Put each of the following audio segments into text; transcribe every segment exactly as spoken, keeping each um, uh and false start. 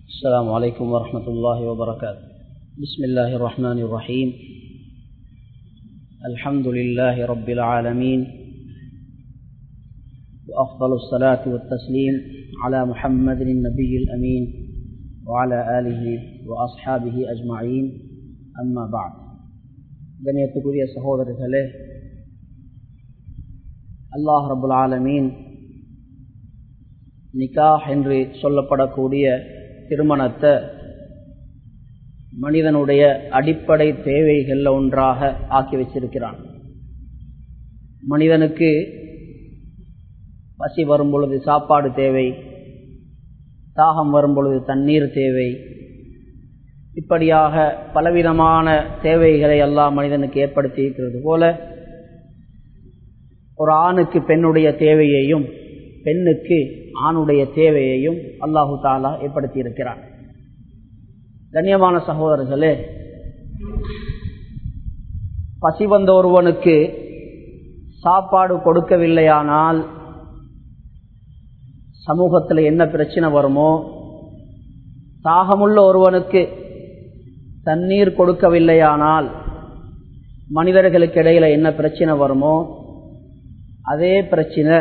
السلام عليكم ورحمة الله وبركاته. بسم الله الرحمن الرحيم. الحمد لله رب العالمين، وأفضل الصلاة والتسليم على محمد النبي الأمين وعلى آله وأصحابه أجمعين. أما بعد. கண்ணியத்துக்குரிய சகோதரர்களே, அல்லாஹ் ரப்புல் ஆலமீன் நிக்காஹ் என்று சொல்லப்படக்கூடிய திருமணத்தை மனிதனுடைய அடிப்படை தேவைகள் ஒன்றாக ஆக்கி வச்சிருக்கிறான். மனிதனுக்கு பசி வரும் பொழுது சாப்பாடு தேவை, தாகம் வரும் பொழுது தண்ணீர் தேவை. இப்படியாக பலவிதமான தேவைகளை அல்லாஹ் மனிதனுக்கு ஏற்படுத்தி இருக்கிறது போல ஒரு ஆணுக்கு பெண்ணுடைய தேவையையும் பெண்ணுக்கு ஆணுடைய தேவையையும் அல்லாஹு தாலா ஏற்படுத்தி இருக்கிறான். கண்ணியமான சகோதரர்களே, பசி வந்த ஒருவனுக்கு சாப்பாடு கொடுக்கவில்லையானால் சமூகத்தில் என்ன பிரச்சனை வருமோ, தாகமுள்ள ஒருவனுக்கு தண்ணீர் கொடுக்கவில்லையானால் மனிதர்களுக்கு இடையில என்ன பிரச்சனை வருமோ, அதே பிரச்சனை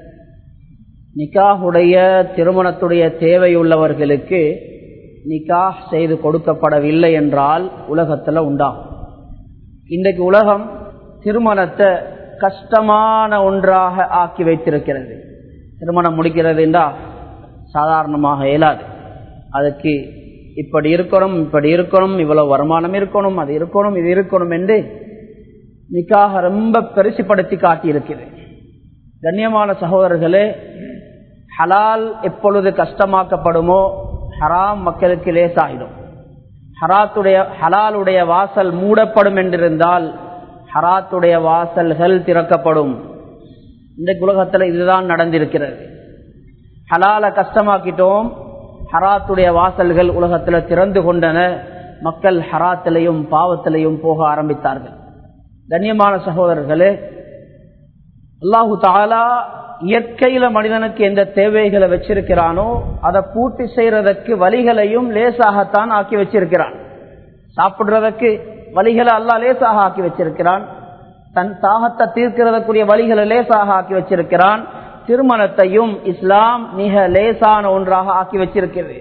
நிக்காஹுடைய திருமணத்துடைய தேவையுள்ளவர்களுக்கு நிக்காஹ் செய்து கொடுக்கப்படவில்லை என்றால் உலகத்தில் உண்டாகும். இன்றைக்கு உலகம் திருமணத்தை கஷ்டமான ஒன்றாக ஆக்கி வைத்திருக்கிறது. திருமணம் முடிக்கிறது என்றால் சாதாரணமாக இயலாது. அதுக்கு இப்படி இருக்கணும், இப்படி இருக்கணும், இவ்வளவு வருமானம் இருக்கணும், அது இருக்கணும், இது இருக்கணும் என்று நிக்காஹ் ரொம்ப பெருசுப்படுத்தி காட்டியிருக்கிறது. கண்ணியமான சகோதரர்களே, ஹலால் எப்பொழுது கஷ்டமாக்கப்படுமோ ஹராம் மக்களுக்கு லேசாயிடும். ஹராத்துடைய ஹலாலுடைய வாசல் மூடப்படும் என்றிருந்தால் ஹராத்துடைய வாசல்கள் திறக்கப்படும். இந்த உலகத்தில் இதுதான் நடந்திருக்கிறது. ஹலாலை கஷ்டமாக்கிட்டோம், ஹராத்துடைய வாசல்கள் உலகத்தில் திறந்து கொண்டன. மக்கள் ஹராத்திலையும் பாவத்திலையும் போக ஆரம்பித்தார்கள். கண்ணியமான சகோதரர்களே, அல்லாஹு தஆலா இயற்கையில மனிதனுக்கு எந்த தேவைகளை வச்சிருக்கிறானோ அதை பூர்த்தி செய்யறதற்கு வழிகளையும் லேசாகத்தான் ஆக்கி வச்சிருக்கிறான். சாப்பிடுறதற்கு வழிகளை அல்லாஹ் லேசாக ஆக்கி வச்சிருக்கிறான். தன் தாகத்தை தீர்க்கிறதுக்குரிய வழிகளை லேசாக ஆக்கி வச்சிருக்கிறான். திருமணத்தையும் இஸ்லாம் மிக லேசான ஒன்றாக ஆக்கி வச்சிருக்கிறது.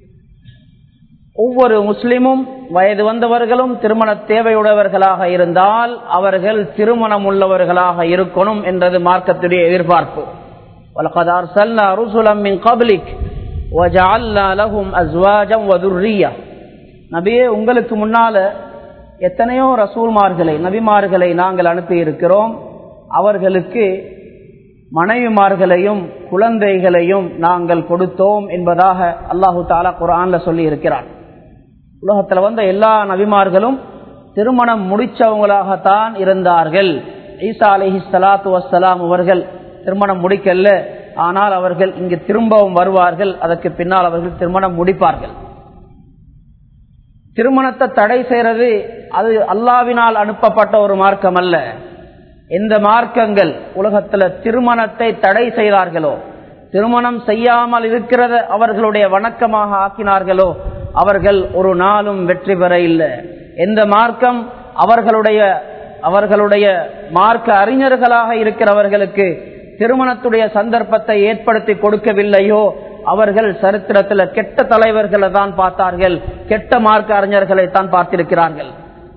ஒவ்வொரு முஸ்லிமும் வயது வந்தவர்களும் திருமண தேவையுடையவர்களாக இருந்தால் அவர்கள் திருமணம் உள்ளவர்களாக இருக்கணும் என்றது மார்க்கத்துடைய எதிர்பார்ப்பு. வலகத் அர்ஸல்னா ருசுலம் மின் கப்லிக் வஜஅல்னா லஹும் அஸ்வாஜன் வதுர்ரியா. நபியே, உங்களுக்கு முன்னால எத்தனையோ ரசூல்மார்களை நபிமார்களை நாங்கள் அனுப்பி இருக்கிறோம். அவர்களுக்கு மனைவிமார்களையும் குழந்தைகளையும் நாங்கள் கொடுத்தோம் என்பதாக அல்லாஹு தஆலா குர்ஆன்ல சொல்லி இருக்கிறார். உலகத்தில் வந்த எல்லா நபிமார்களும் திருமணம் முடிச்சவங்களாகத்தான் இருந்தார்கள். ஈசா அலைஹிஸ்ஸலாத்து வஸ்ஸலாம் அவர்கள் திருமணம் முடிக்கல, ஆனால் அவர்கள் இங்கு திரும்பவும் வருவார்கள். அதற்கு பின்னால் அவர்கள் திருமணம் முடிப்பார்கள். திருமணத்தை தடை செய்யறது அது அல்லாஹ்வினால் அனுப்பப்பட்ட ஒரு மார்க்கம் அல்ல. எந்த மார்க்கங்கள் உலகத்தில் திருமணத்தை தடை செய்தார்களோ, திருமணம் செய்யாமல் இருக்கிறத அவர்களுடைய வணக்கமாக ஆக்கினார்களோ, அவர்கள் ஒரு நாளும் வெற்றி பெற இல்லை. எந்த மார்க்கம் அவர்களுடைய அவர்களுடைய மார்க்க அறிஞர்களாக இருக்கிறவர்களுக்கு திருமணத்துடைய சந்தர்ப்பத்தை ஏற்படுத்தி கொடுக்கவில்லையோ அவர்கள் சரித்திரத்தில் கெட்ட தலைவர்களை தான் பார்த்தார்கள், கெட்ட மார்க்க அறிஞர்களை தான் பார்த்திருக்கிறார்கள்.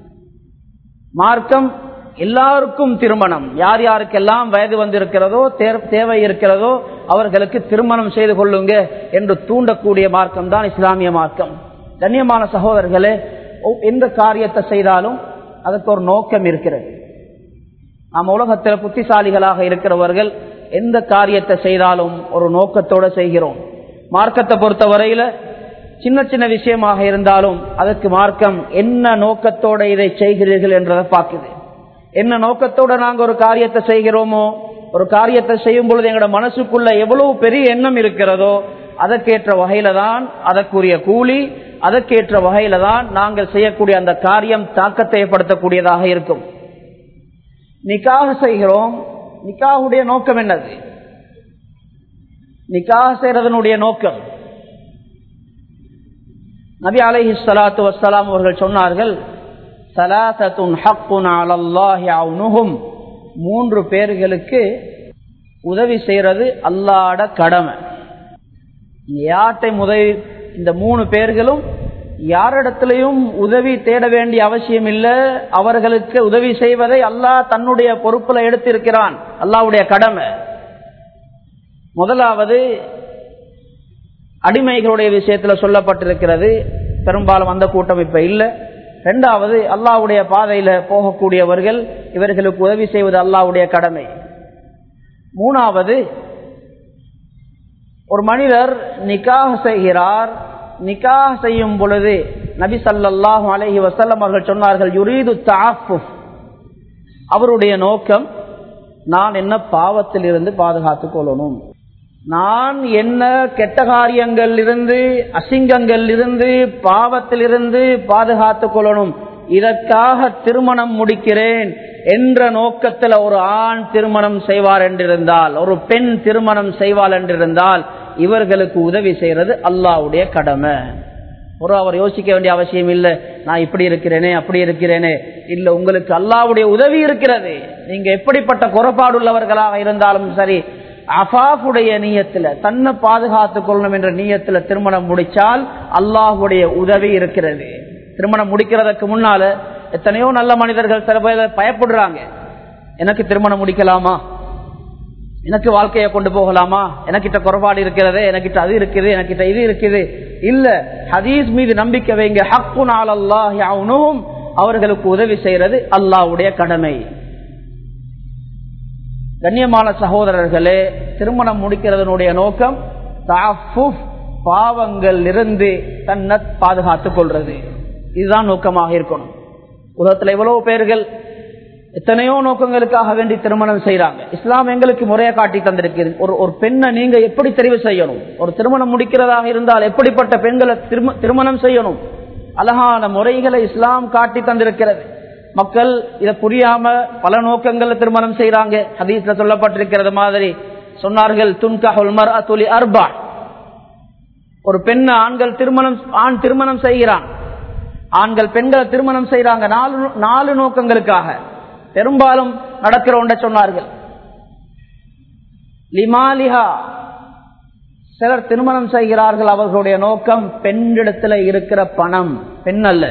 மார்க்கம் எல்லாருக்கும் திருமணம், யார் யாருக்கெல்லாம் வயது வந்திருக்கிறதோ தேவை இருக்கிறதோ அவர்களுக்கு திருமணம் செய்து கொள்ளுங்க என்று தூண்டக்கூடிய மார்க்கம் தான் இஸ்லாமிய மார்க்கம். கண்ணியமான சகோதரர்களே, எந்த காரியத்தை செய்தாலும் அதற்கு ஒரு நோக்கம் இருக்கிறது. நாம் உலகத்தில் புத்திசாலிகளாக இருக்கிறவர்கள் எந்த காரியத்தை செய்தாலும் ஒரு நோக்கத்தோடு செய்கிறோம். மார்க்கத்தை பொறுத்த வரையில சின்ன சின்ன விஷயமாக இருந்தாலும் அதற்கு மார்க்கம் என்ன நோக்கத்தோட இதை செய்கிறீர்கள் என்றதை பார்க்குது. என்ன நோக்கத்தோட நாங்க ஒரு காரியத்தை செய்கிறோமோ, ஒரு காரியத்தை செய்யும் பொழுது எங்களோட மனசுக்குள்ள எவ்வளவு பெரிய எண்ணம் இருக்கிறதோ அதற்கேற்ற வகையில தான் அதற்குரிய கூலி, அதற்கேற்ற வகையில தான் நாங்கள் செய்யக்கூடிய அந்த காரியம் தாக்கத்தை ஏற்படுத்தக்கூடியதாக இருக்கும். நிக்காஹ் செய்கிறோம், நிக்காஹுடைய நோக்கம் என்னது? நிக்காஹ் செய்யறதனுடைய நோக்கம் நபி அலைஹிஸ்ஸலாத்து வஸ்ஸலாம் அவர்கள் சொன்னார்கள், ஸலாஸத்துன் ஹக்குன் அலல்லாஹி அவ்னுஹும், மூன்று பேர்களுக்கு உதவி செய்யறது அல்லாஹ்ட கடமை. யார்ட்டை உதவி, இந்த மூணு பேர்களும் யாரிடத்திலையும் உதவி தேட வேண்டிய அவசியம் இல்லை. அவர்களுக்கு உதவி செய்வதை அல்லாஹ் தன்னுடைய பொறுப்புல எடுத்திருக்கிறான், அல்லாஹ்வுடைய கடமை. முதலாவது அடிமைகளுடைய விஷயத்துல சொல்லப்பட்டிருக்கிறது, பெரும்பாலும் அந்த கூட்டம் இப்ப இல்லை. இரண்டாவது அல்லாஹ்வுடைய பாதையில போகக்கூடியவர்கள், இவர்களுக்கு உதவி செய்வது அல்லாஹ்வுடைய கடமை. மூணாவது, ஒரு மனிதர் நிக்காஹ் செய்கிறார், நிக்காஹ் செய்யும் பொழுது நபி ஸல்லல்லாஹு அலைஹி வஸல்லம் அவர்கள் சொன்னார்கள், யுரீது தஅஃபுஃப், அவருடைய நோக்கம் நான் என்ன பாவத்தில் இருந்து பாதுகாத்துக் கொள்ளணும், நான் என்ன கெட்ட காரியங்கள் இருந்து, அசிங்கங்கள் இருந்து, பாவத்தில் இருந்து பாதுகாத்துக் கொள்ளணும், இதற்காக திருமணம் முடிக்கிறேன் என்ற நோக்கத்தில் ஒரு ஆண் திருமணம் செய்வார் என்றிருந்தால், ஒரு பெண் திருமணம் செய்வாள் என்றிருந்தால், இவர்களுக்கு உதவி செய்யறது அல்லாஹ்வுடைய கடமை. ஒரு அவர் யோசிக்க வேண்டிய அவசியம் இல்லை, நான் இப்படி இருக்கிறேனே அப்படி இருக்கிறேனே, இல்ல, உங்களுக்கு அல்லாஹ்வுடைய உதவி இருக்கிறது. நீங்க எப்படிப்பட்ட குறைபாடுள்ளவர்களாக இருந்தாலும் சரி, அஃபாஃபுடைய நியத்துல, தன்னை பாதுகாத்துக் கொள்ளணும் என்ற நியத்துல திருமணம் முடிச்சால் அல்லாஹ்வுடைய உதவி இருக்கிறது. திருமணம் முடிக்கிறதுக்கு முன்னால எத்தனையோ நல்ல மனிதர்கள் சில பேர் பயப்படுறாங்க, எனக்கு திருமணம் முடிக்கலாமா, எனக்கு வாழ்க்கையை கொண்டு போகலாமா, எனக்கிட்ட குறைபாடு இருக்கிறது, எனக்கிட்ட அது இருக்குது, எனக்கிட்ட இது இருக்குது. இல்ல, ஹதீஸ் மீது நம்பிக்கை வைங்க. ஹக்குன் அலல்லாஹி அவ்னுஹும், அவர்களுக்கு உதவி செய்யறது அல்லாஹ்வுடைய கடமை. கண்ணியமான சகோதரர்களே, திருமணம் முடிக்கிறதனுடைய நோக்கம் தஅஃபுஃப், பாவங்கள் இருந்து தன்னை பாதுகாத்துக் கொள்றது. இதுதான் நோக்கமாக இருக்கணும். உலகத்தில் எவ்வளவு பேர்கள் எத்தனையோ நோக்கங்களுக்காக வேண்டி திருமணம் செய்யறாங்க. இஸ்லாம் எங்களுக்கு முறையை காட்டி தந்திருக்கு. ஒரு ஒரு பெண்ணை நீங்க எப்படி தெரிவு செய்யணும், ஒரு திருமணம் முடிக்கிறதாக இருந்தால் எப்படிப்பட்ட பெண்களை திருமணம் செய்யணும், அழகான முறைகளை இஸ்லாம் காட்டி தந்திருக்கிறது. மக்கள் இதை புரியாம பல நோக்கங்கள்ல திருமணம் செய்யறாங்க. ஹதீஸ்ல சொல்லப்பட்டிருக்கிறது மாதிரி சொன்னார்கள், துன்கஹுல் மர்அத்து லி அர்பா, ஒரு பெண் ஆண்கள் திருமணம் ஆண் திருமணம் செய்கிறான், ஆண்கள் பெண்களை திருமணம் செய்யறாங்க நாலு நாலு நோக்கங்களுக்காக. பெரும்பாலும் நடக்கிற ஒன்றை சொன்னார்கள், லிமாலிஹா, சிலர் திருமணம் செய்கிறார்கள், அவர்களுடைய நோக்கம் பெண்ணிடத்துல இருக்கிற பணம், பெண் அல்ல,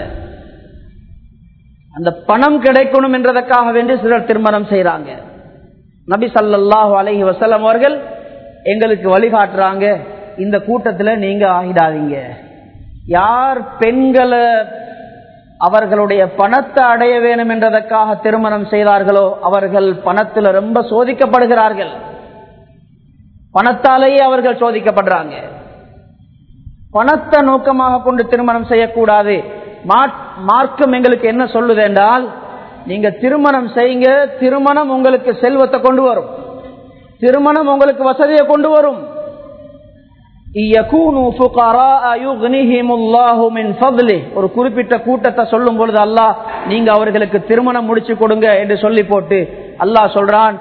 அந்த பணம் கிடைக்கணும் என்றதற்காக வேண்டி சிலர் திருமணம் செய்யறாங்க. நபி ஸல்லல்லாஹு அலைஹி வஸல்லம் அவர்கள் எங்களுக்கு வழிகாட்டுறாங்க, இந்த கூட்டத்துல நீங்க ஆகிடாதீங்க. யார் பெண்களை அவர்களுடைய பணத்தை அடைய வேண்டும் என்றதற்காக திருமணம் செய்தார்களோ அவர்கள் பணத்தில் ரொம்ப சோதிக்கப்படுகிறார்கள், பணத்தாலேயே அவர்கள் சோதிக்கப்படுறாங்க. பணத்தை நோக்கமாக கொண்டு திருமணம் செய்யக்கூடாது. மார்க்கம் எங்களுக்கு என்ன சொல்லுது என்றால், நீங்க திருமணம் செய்யுங்க, திருமணம் உங்களுக்கு செல்வத்தை கொண்டு வரும், திருமணம் உங்களுக்கு வசதியை கொண்டு வரும். ஒரு குறிப்பிட்ட கூட்டத்தை சொல்லும் பொழுது அல்லாஹ் நீங்க அவர்களுக்கு திருமணம் முடிச்சு கொடுங்க என்று சொல்லி போட்டு அல்லாஹ் சொல்றான்,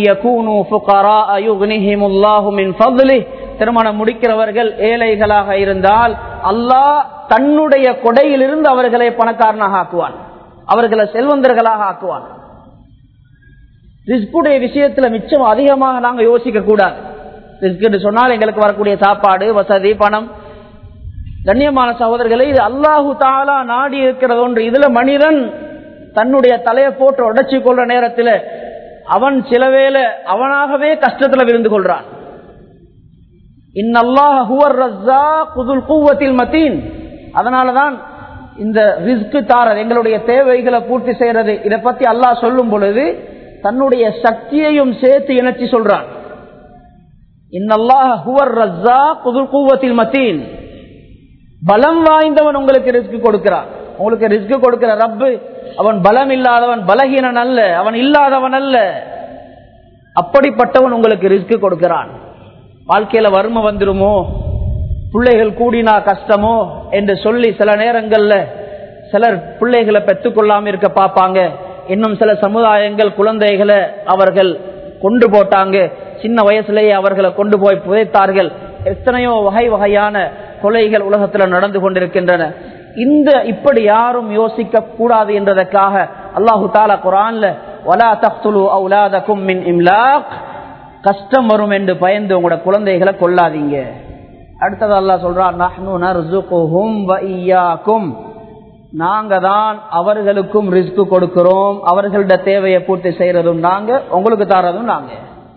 திருமணம் முடிக்கிறவர்கள் ஏழைகளாக இருந்தால் அல்லாஹ் தன்னுடைய கொடையிலிருந்து அவர்களை பணக்காரனாக ஆக்குவான், அவர்களை செல்வந்தர்களாக ஆக்குவான். ரிஸ்குடைய விஷயத்துல மிச்சம் அதிகமாக நாங்க யோசிக்க கூடாது. ரிஸ்க் சொன்னால் எங்களுக்கு வரக்கூடிய சாப்பாடு, வசதி, பணம். கண்ணியமான சகோதரர்களை, இது அல்லாஹு தஆலா நாடி இருக்கிறது ஒன்று. இதுல மனிதன் தன்னுடைய தலையை போட்டு உடைச்சு கொள்ற நேரத்தில் அவன் சில வேளை அவனாகவே கஷ்டத்துல விழுந்து கொள்றான். இன்னல்லாஹ ஹுவர் ரஸ்ஸாக் குதுல் குவத்தில் மதீன். அதனாலதான் இந்த ரிஸ்க் தாரர், எங்களுடைய தேவைகளை பூர்த்தி செய்யறது, இதை பத்தி அல்லாஹ் சொல்லும் பொழுது தன்னுடைய சக்தியையும் சேர்த்து இணைச்சி சொல்றான். இன்னல்லாஹ ஹுவர் ரஸ்ஸாக் குதுல் குவத்தில் மதீன். பலம் வாய்ந்தவன் உங்களுக்கு ரிஸ்க் கொடுக்கிறான். உங்களுக்கு ரிஸ்க் கொடுக்கிற ரப்பு அவன் பலம் இல்லாதவன், பலகீனன் அல்ல, அவன் இல்லாதவன் அல்ல, அப்படிப்பட்டவன் உங்களுக்கு ரிஸ்க் கொடுக்கிறான். வாழ்க்கையில வறுமை வந்துருமோ, பிள்ளைகள் கூடினா கஷ்டமோ என்று சொல்லி சில நேரங்கள்ல சிலர் பிள்ளைகளை பெற்றுக்கொள்ளாம இருக்க பார்ப்பாங்க. இன்னும் சில சமுதாயங்கள் குழந்தைகளை அவர்கள் கொண்டு போட்டாங்க, சின்ன வயசுலேயே அவர்களை கொண்டு போய் புதைத்தார்கள். எத்தனையோ வகை வகையான கொலைகள் உலகத்தில் நடந்து கொண்டிருக்கின்றன. இந்த இப்படி யாரும் யோசிக்க கூடாது என்றதற்காக அல்லாஹு தஆலா குர்ஆன்ல வலா தக்துலு அவுலாதகும் மின் இம்லாக், கஷ்டம் வரும் என்று பயந்து உங்களோட குழந்தைகளை கொல்லாதீங்க. அடுத்தது அல்லாஹ் சொல்றான் நஹ்னு நர்ஸுகுஹும் வ இய்யாக்கும், நாங்க தான் அவர்களுக்கும் ரிஸ்க் கொடுக்கிறோம், அவர்களோட தேவையை பூர்த்தி செய்யறதும் நாங்க, உங்களுக்கு தாரதும் நாங்க.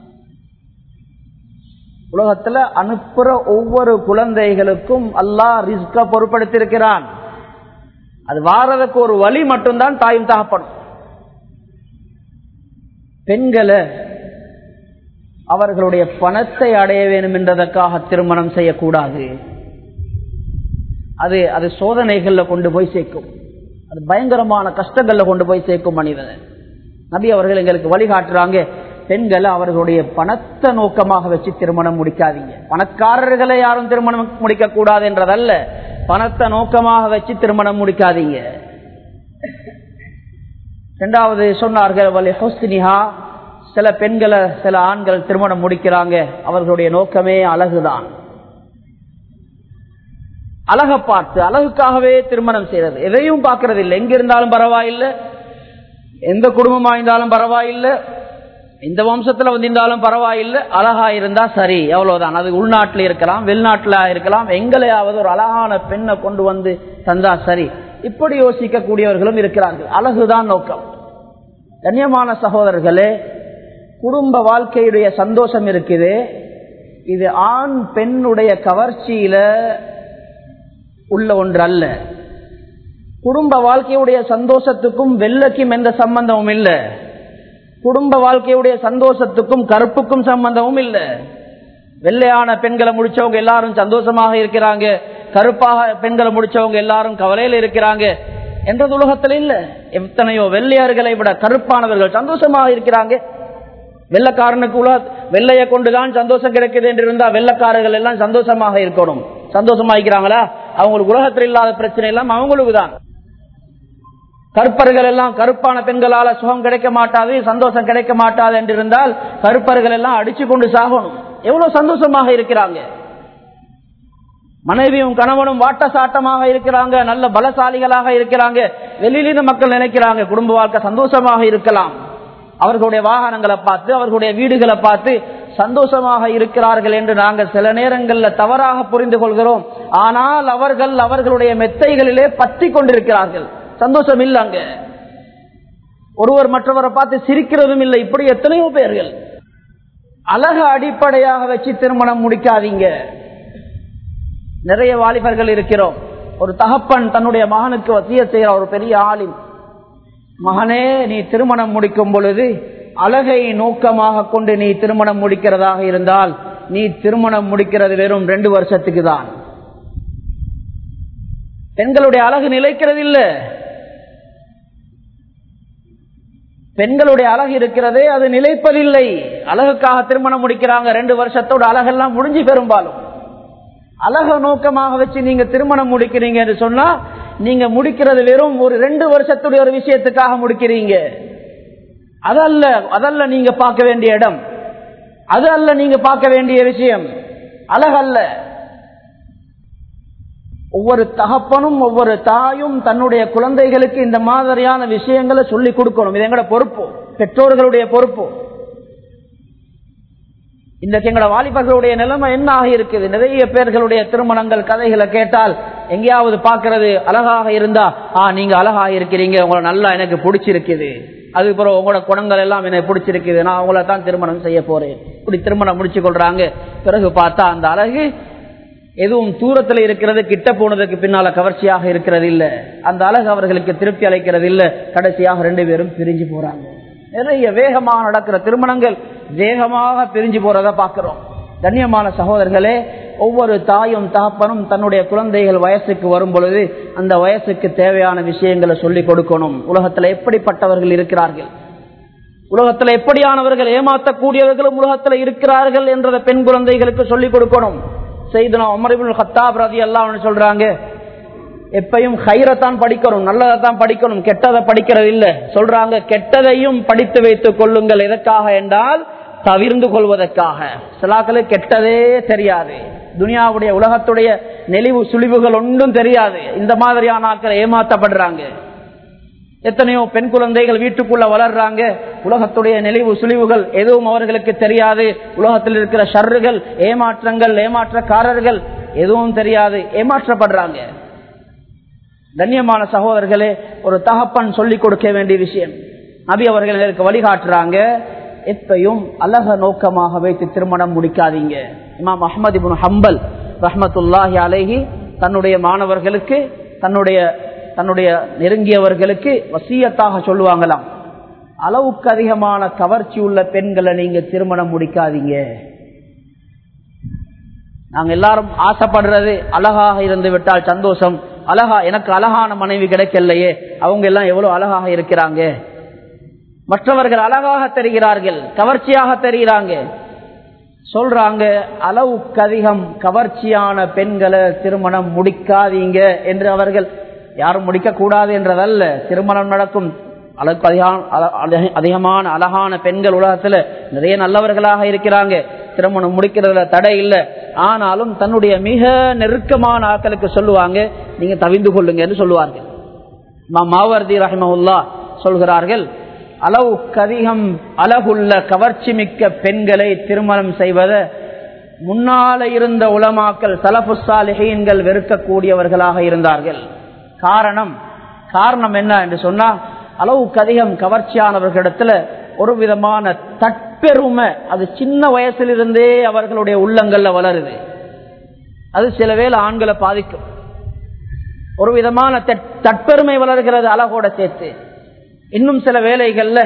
உலகத்துல அனுப்புற ஒவ்வொரு குழந்தைகளுக்கும் அல்லாஹ் ரிஸ்க பொறுப்படுத்திருக்கிறான். அது வாரதுக்கு ஒரு வழி மட்டும்தான் தாயும் தகப்பனும். பெண்களை அவர்களுடைய பணத்தை அடைய வேண்டும் என்றதற்காக திருமணம் செய்யக்கூடாது. அது அது சோதனைகள்ல கொண்டு போய் சேர்க்கும், அது பயங்கரமான கஷ்டங்கள்ல கொண்டு போய் சேர்க்கும் மனிதனை. நபி அவர்கள் எங்களுக்கு வழிகாட்டுறாங்க, பெண்களை அவர்களுடைய பணத்தை நோக்கமாக வச்சு திருமணம் முடிக்காதீங்க. பணக்காரர்களை யாரும் திருமணம் முடிக்க கூடாது என்றதல்ல, பணத்தை நோக்கமாக வச்சு திருமணம் முடிக்காதீங்க. இரண்டாவது சொன்னார்கள் வலி ஹுஸ்னிஹா, சில பெண்களை சில ஆண்கள் திருமணம் முடிக்கிறாங்க, அவர்களுடைய நோக்கமே அழகுதான். அழகை பார்த்து அழகுக்காகவே திருமணம் செய்யறது, எதையும் பார்க்கறது இல்லை. எங்க இருந்தாலும் பரவாயில்லை, எந்த குடும்பமா இருந்தாலும் பரவாயில்லை, இந்த வம்சத்துல வந்திருந்தாலும் பரவாயில்லை, அழகா இருந்தா சரி, எவ்வளவுதான். அது உள்நாட்டில் இருக்கலாம், வெளிநாட்டில இருக்கலாம், எங்களையாவது ஒரு அழகான பெண்ணை கொண்டு வந்து தந்தா சரி, இப்படி யோசிக்க கூடியவர்களும் இருக்கிறார்கள். அழகுதான் நோக்கம். கண்ணியமான சகோதரர்களே, குடும்ப வாழ்க்கையுடைய சந்தோஷம் இருக்குது, இது ஆண் பெண்ணுடைய கவர்ச்சியில உள்ள ஒன்று அல்ல. குடும்ப வாழ்க்கையுடைய சந்தோஷத்துக்கும் வெள்ளைக்கும் எந்த சம்பந்தமும் இல்லை. குடும்ப வாழ்க்கையுடைய சந்தோஷத்துக்கும் கருப்புக்கும் சம்பந்தமும் இல்லை. வெள்ளையான பெண்களை முடிச்சவங்க எல்லாரும் சந்தோஷமாக இருக்கிறாங்க, கருப்பாக பெண்களை முடிச்சவங்க எல்லாரும் கவலையில் இருக்கிறாங்க என்றது உலகத்தில் இல்லை. எத்தனையோ வெள்ளையர்களை விட கருப்பானவர்கள் சந்தோஷமாக இருக்கிறாங்க. வெள்ளைக்காரனுக்கு உலக வெள்ளையை கொண்டுதான் சந்தோஷம் கிடைக்குது என்று இருந்தா வெள்ளைக்காரர்கள் எல்லாம் சந்தோஷமாக இருக்கணும். சந்தோஷமா இருக்கிறாங்களா? அவங்களுக்கு உலகத்தில் இல்லாத பிரச்சனை எல்லாம் அவங்களுக்கு தான். கருப்பர்கள் எல்லாம் கருப்பான பெண்களால சுகம் கிடைக்க மாட்டாது, சந்தோஷம் கிடைக்க மாட்டாது என்று இருந்தால் கருப்பர்கள் எல்லாம் அடிச்சு கொண்டு சாகணும். எவ்வளவு சந்தோஷமாக இருக்கிறாங்க. மனைவியும் கணவனும் வாட்ட சாட்டமாக இருக்கிறாங்க, நல்ல பலசாலிகளாக இருக்கிறாங்க. வெளியிலிருந்து மக்கள் நினைக்கிறாங்க குடும்ப வாழ்க்கை சந்தோஷமாக இருக்கலாம். அவர்களுடைய வாகனங்களை பார்த்து, அவர்களுடைய வீடுகளை பார்த்து சந்தோஷமாக இருக்கிறார்கள் என்று நாங்கள் சில நேரங்களில் தவறாக புரிந்து கொள்கிறோம். ஆனால் அவர்கள் அவர்களுடைய மெத்தைகளிலே பற்றி கொண்டிருக்கிறார்கள், சந்தோஷம் இல்லை. அங்க ஒருவர் மற்றவரை பார்த்து சிரிக்கிறதும் இல்லை. இப்படி எத்தனையோ பேர்கள். அழகு அடிப்படையாக வச்சு திருமணம் முடிக்காதீங்க. நிறைய வாலிபர்கள் இருக்கிறோம். ஒரு தகப்பன் தன்னுடைய மகனுக்கு வசியத் செய்கிற ஒரு பெரிய ஆளின், மகனே நீ திருமணம் முடிக்கும் பொழுது அழகை நோக்கமாக கொண்டு நீ திருமணம் முடிக்கிறதாக இருந்தால் நீ திருமணம் முடிக்கிறது வெறும் ரெண்டு வருஷத்துக்கு தான். பெண்களுடைய அழகு நிலைக்கிறது இல்லை. பெண்களுடைய அழகு இருக்கிறதே அது நிலைப்பதில்லை. அழகுக்காக திருமணம் முடிக்கிறாங்க, ரெண்டு வருஷத்தோட அழகெல்லாம் முடிஞ்சு பெரும்பாலும். அழக நோக்கமாக வச்சு நீங்க திருமணம் முடிக்கிறீங்க என்று சொன்னா நீங்க முடிக்கிறது வெறும் ஒரு ரெண்டு வருஷத்துடைய ஒரு விஷயத்துக்காக முடிக்கிறீங்க. அதல்ல அதல்ல நீங்க பார்க்க வேண்டிய இடம், அது அல்ல நீங்க பார்க்க வேண்டிய விஷயம். அழகல்ல. ஒவ்வொரு தகப்பனும் ஒவ்வொரு தாயும் தன்னுடைய குழந்தைகளுக்கு இந்த மாதிரியான விஷயங்களை சொல்லி கொடுக்கணும். இது எங்களோட பொறுப்பு, பெற்றோர்களுடைய பொறுப்பு. இன்றைக்கு எங்களோட வாலிபர்களுடைய நிலைமை என்ன ஆகி இருக்குது? நிறைய பேர்களுடைய திருமணங்கள் கதைகளை கேட்டால் எங்கேயாவது பார்க்கறது, அழகாக இருந்தா ஆ நீங்க அழகாக இருக்கிறீங்க, உங்களை நல்லா எனக்கு பிடிச்சிருக்குது, அதுக்கப்புறம் உங்களோட குணங்கள் எல்லாம் எனக்கு பிடிச்சிருக்குது, நான் உங்களை தான் திருமணம் செய்ய போறேன், இப்படி திருமணம் முடிச்சு கொள்றாங்க. பிறகு பார்த்தா அந்த அழகு எதுவும் தூரத்தில் இருக்கிறது, கிட்ட போனதுக்கு பின்னால கவர்ச்சியாக இருக்கிறது இல்ல, அந்த அழகு அவர்களுக்கு திருப்தி அளிக்கிறது இல்ல. கடைசியாக ரெண்டு பேரும் பிரிஞ்சு போறாங்க. நிறைய வேகமாக நடக்கிற திருமணங்கள் வேகமாக பிரிஞ்சு போறத பாக்கிறோம். கண்ணியமான சகோதரர்களே, ஒவ்வொரு தாயும் தகப்பனும் தன்னுடைய குழந்தைகள் வயசுக்கு வரும் பொழுது அந்த வயசுக்கு தேவையான விஷயங்களை சொல்லிக் கொடுக்கணும். உலகத்துல எப்படிப்பட்டவர்கள் இருக்கிறார்கள், உலகத்துல எப்படியானவர்கள் ஏமாற்றக்கூடியவர்களும் உலகத்துல இருக்கிறார்கள் என்றதை பெண் குழந்தைகளுக்கு சொல்லிக் கொடுக்கணும். சையதுனா உமர் இப்னு கத்தாப் ரலியல்லாஹு அன்ஹு சொல்றாங்க, எப்பையும் ஹைரத்தான் படிக்கணும், நல்லதான் படிக்கணும், கெட்டதை படிக்கிறது இல்ல. சொல்றாங்க கெட்டதையும் படித்து வைத்துக் கொள்ளுங்கள். எதற்காக என்றால் தவிர்ந்து கொள்வதற்காக. சிலாக்களுக்கு கெட்டதே தெரியாது, துனியாவுடைய உலகத்துடைய நெளிவு சுழிவுகள் ஒன்றும் தெரியாது. இந்த மாதிரியான ஆட்கள் ஏமாற்றப்படுறாங்க. எத்தனையோ பெண் குழந்தைகள் வீட்டுக்குள்ள வளர்றாங்க. உலகத்துடைய நெளிவு சுழிவுகள் எதுவும் அவர்களுக்கு தெரியாது. உலகத்தில் இருக்கிற ஷர்றுகள், ஏமாற்றங்கள், ஏமாற்றக்காரர்கள் எதுவும் தெரியாது, ஏமாற்றப்படுறாங்க. கண்ணியமான சகோதரர்களே, ஒரு தகப்பன் சொல்லிக் கொடுக்க வேண்டிய விஷயம். நபி அவர்களுக்கு வழிகாட்டுறாங்க, எப்பையும் அழக நோக்கமாக வைத்து திருமணம் முடிக்காதீங்க. இமாம் அஹ்மது இப்னு ஹம்பல் ரஹ்மத்துல்லாஹி அலைஹி தன்னுடைய மாணவர்களுக்கு, தன்னுடைய தன்னுடைய நெருங்கியவர்களுக்கு வசியத்தாக சொல்லுவாங்களாம், அளவுக்கு அதிகமான கவர்ச்சி உள்ள பெண்களை நீங்க திருமணம் முடிக்காதீங்க. நாங்க எல்லாரும் ஆசைப்படுறது அழகாக இருந்து விட்டால் சந்தோஷம். அழகா எனக்கு அழகான மனைவி கிடைக்கலையே, அவங்க எல்லாம் எவ்வளவு அழகாக இருக்கிறாங்க, மற்றவர்கள் அழகாக தெரிகிறார்கள், கவர்ச்சியாக தெரிகிறாங்க. சொல்றாங்க, அளவுக்கு அதிகம் கவர்ச்சியான பெண்களை திருமணம் முடிக்காதீங்க என்று. அவர்கள் யாரும் முடிக்க கூடாது என்றதல்ல, திருமணம் நடக்கும். அளவுக்கு அதிகமான அழகான பெண்கள் உலகத்துல நிறைய நல்லவர்களாக இருக்கிறாங்க, திருமணம் முடிக்கிறதுல தடை இல்லை. ஆனாலும் தன்னுடைய மிக நெருக்கமான ஆட்களுக்கு சொல்லுவாங்க, நீங்க தவிந்து கொள்ளுங்க என்று சொல்லுவார்கள். மாவர்தி ரஹ்மஹுல்லா சொல்கிறார்கள், அளவுக்கு அதிகம் அழகுள்ள கவர்ச்சி மிக்க பெண்களை திருமணம் செய்வதை முன்னால இருந்த உலமாக்கள் சலஃபு சாலிஹீன்கள் வெறுக்கக்கூடியவர்களாக இருந்தார்கள். காரணம் காரணம் என்ன என்று சொன்னா, அளவுக்கு அதிகம் கவர்ச்சியானவர்களிடத்துல ஒரு விதமான தற்பெருமை, அது சின்ன வயசிலிருந்தே அவர்களுடைய உள்ளங்கள்ல வளருது. அது சில வேளை ஆண்களை பாதிக்கும். ஒரு விதமான தற்பெருமை வளர்கிறது அழகோட சேர்த்து. இன்னும் சில வேளைகள்ல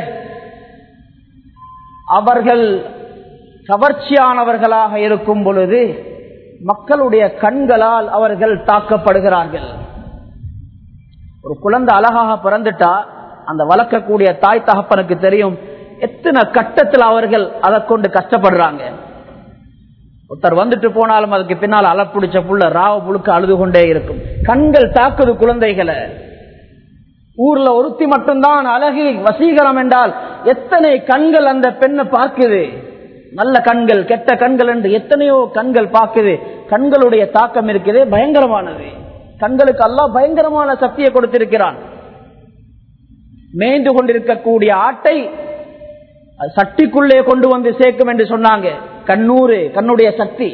அவர்கள் கவர்ச்சியானவர்களாக இருக்கும் பொழுது மக்களுடைய கண்களால் அவர்கள் தாக்கப்படுகிறார்கள். ஒரு குழந்தை அழகாக பிறந்துட்டா அந்த வளர்க்கக்கூடிய தாய் தகப்பனுக்கு தெரியும் எத்தனை கட்டத்தில் அவர்கள் அதை கொண்டு கஷ்டப்படுறாங்க. ஒருத்தர் வந்துட்டு போனாலும் அதுக்கு பின்னால் அலப்பிடிச்ச புள்ள ராவ புழுக்க அழுது கொண்டே இருக்கும். கண்கள் தாக்குது குழந்தைகளை. ஊர்ல ஒருத்தி மட்டும்தான் அழகி வசீகரம் என்றால் எத்தனை கண்கள் அந்த பெண்ணை பார்க்குது. நல்ல கண்கள், கெட்ட கண்கள் என்று எத்தனையோ கண்கள் பார்க்குது. கண்களுடைய தாக்கம் இருக்குது, பயங்கரமானது. கண்களுக்கு அல்லாஹ் பயங்கரமான சக்தியை கொடுத்திருக்கிறான். மேய்ந்து கொண்டிருக்கக்கூடிய ஆட்டை சட்டிக்குள்ளே கொண்டு வந்து சேர்க்கும் என்று சொன்னாங்க. கண்ணூறு, கண்ணுடைய சக்தி,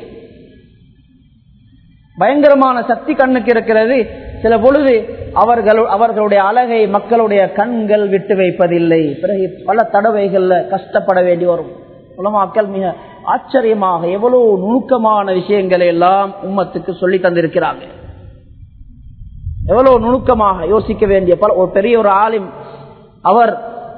பயங்கரமான சக்தி கண்ணுக்கு இருக்கிறது. சில பொழுது அவர்கள் அவர்களுடைய அழகை மக்களுடைய கண்கள் விட்டு வைப்பதில்லை. பிறகு பல தடவைகள்ல கஷ்டப்பட வேண்டி வரும். உலமாக்கள் மிக ஆச்சரியமாக எவ்வளவு நுணுக்கமான விஷயங்களை எல்லாம் உம்மத்துக்கு சொல்லி தந்திருக்கிறாங்க. எவ்வளவு நுணுக்கமாக யோசிக்க வேண்டிய பல. ஒரு பெரிய ஒரு ஆலிம், அவர்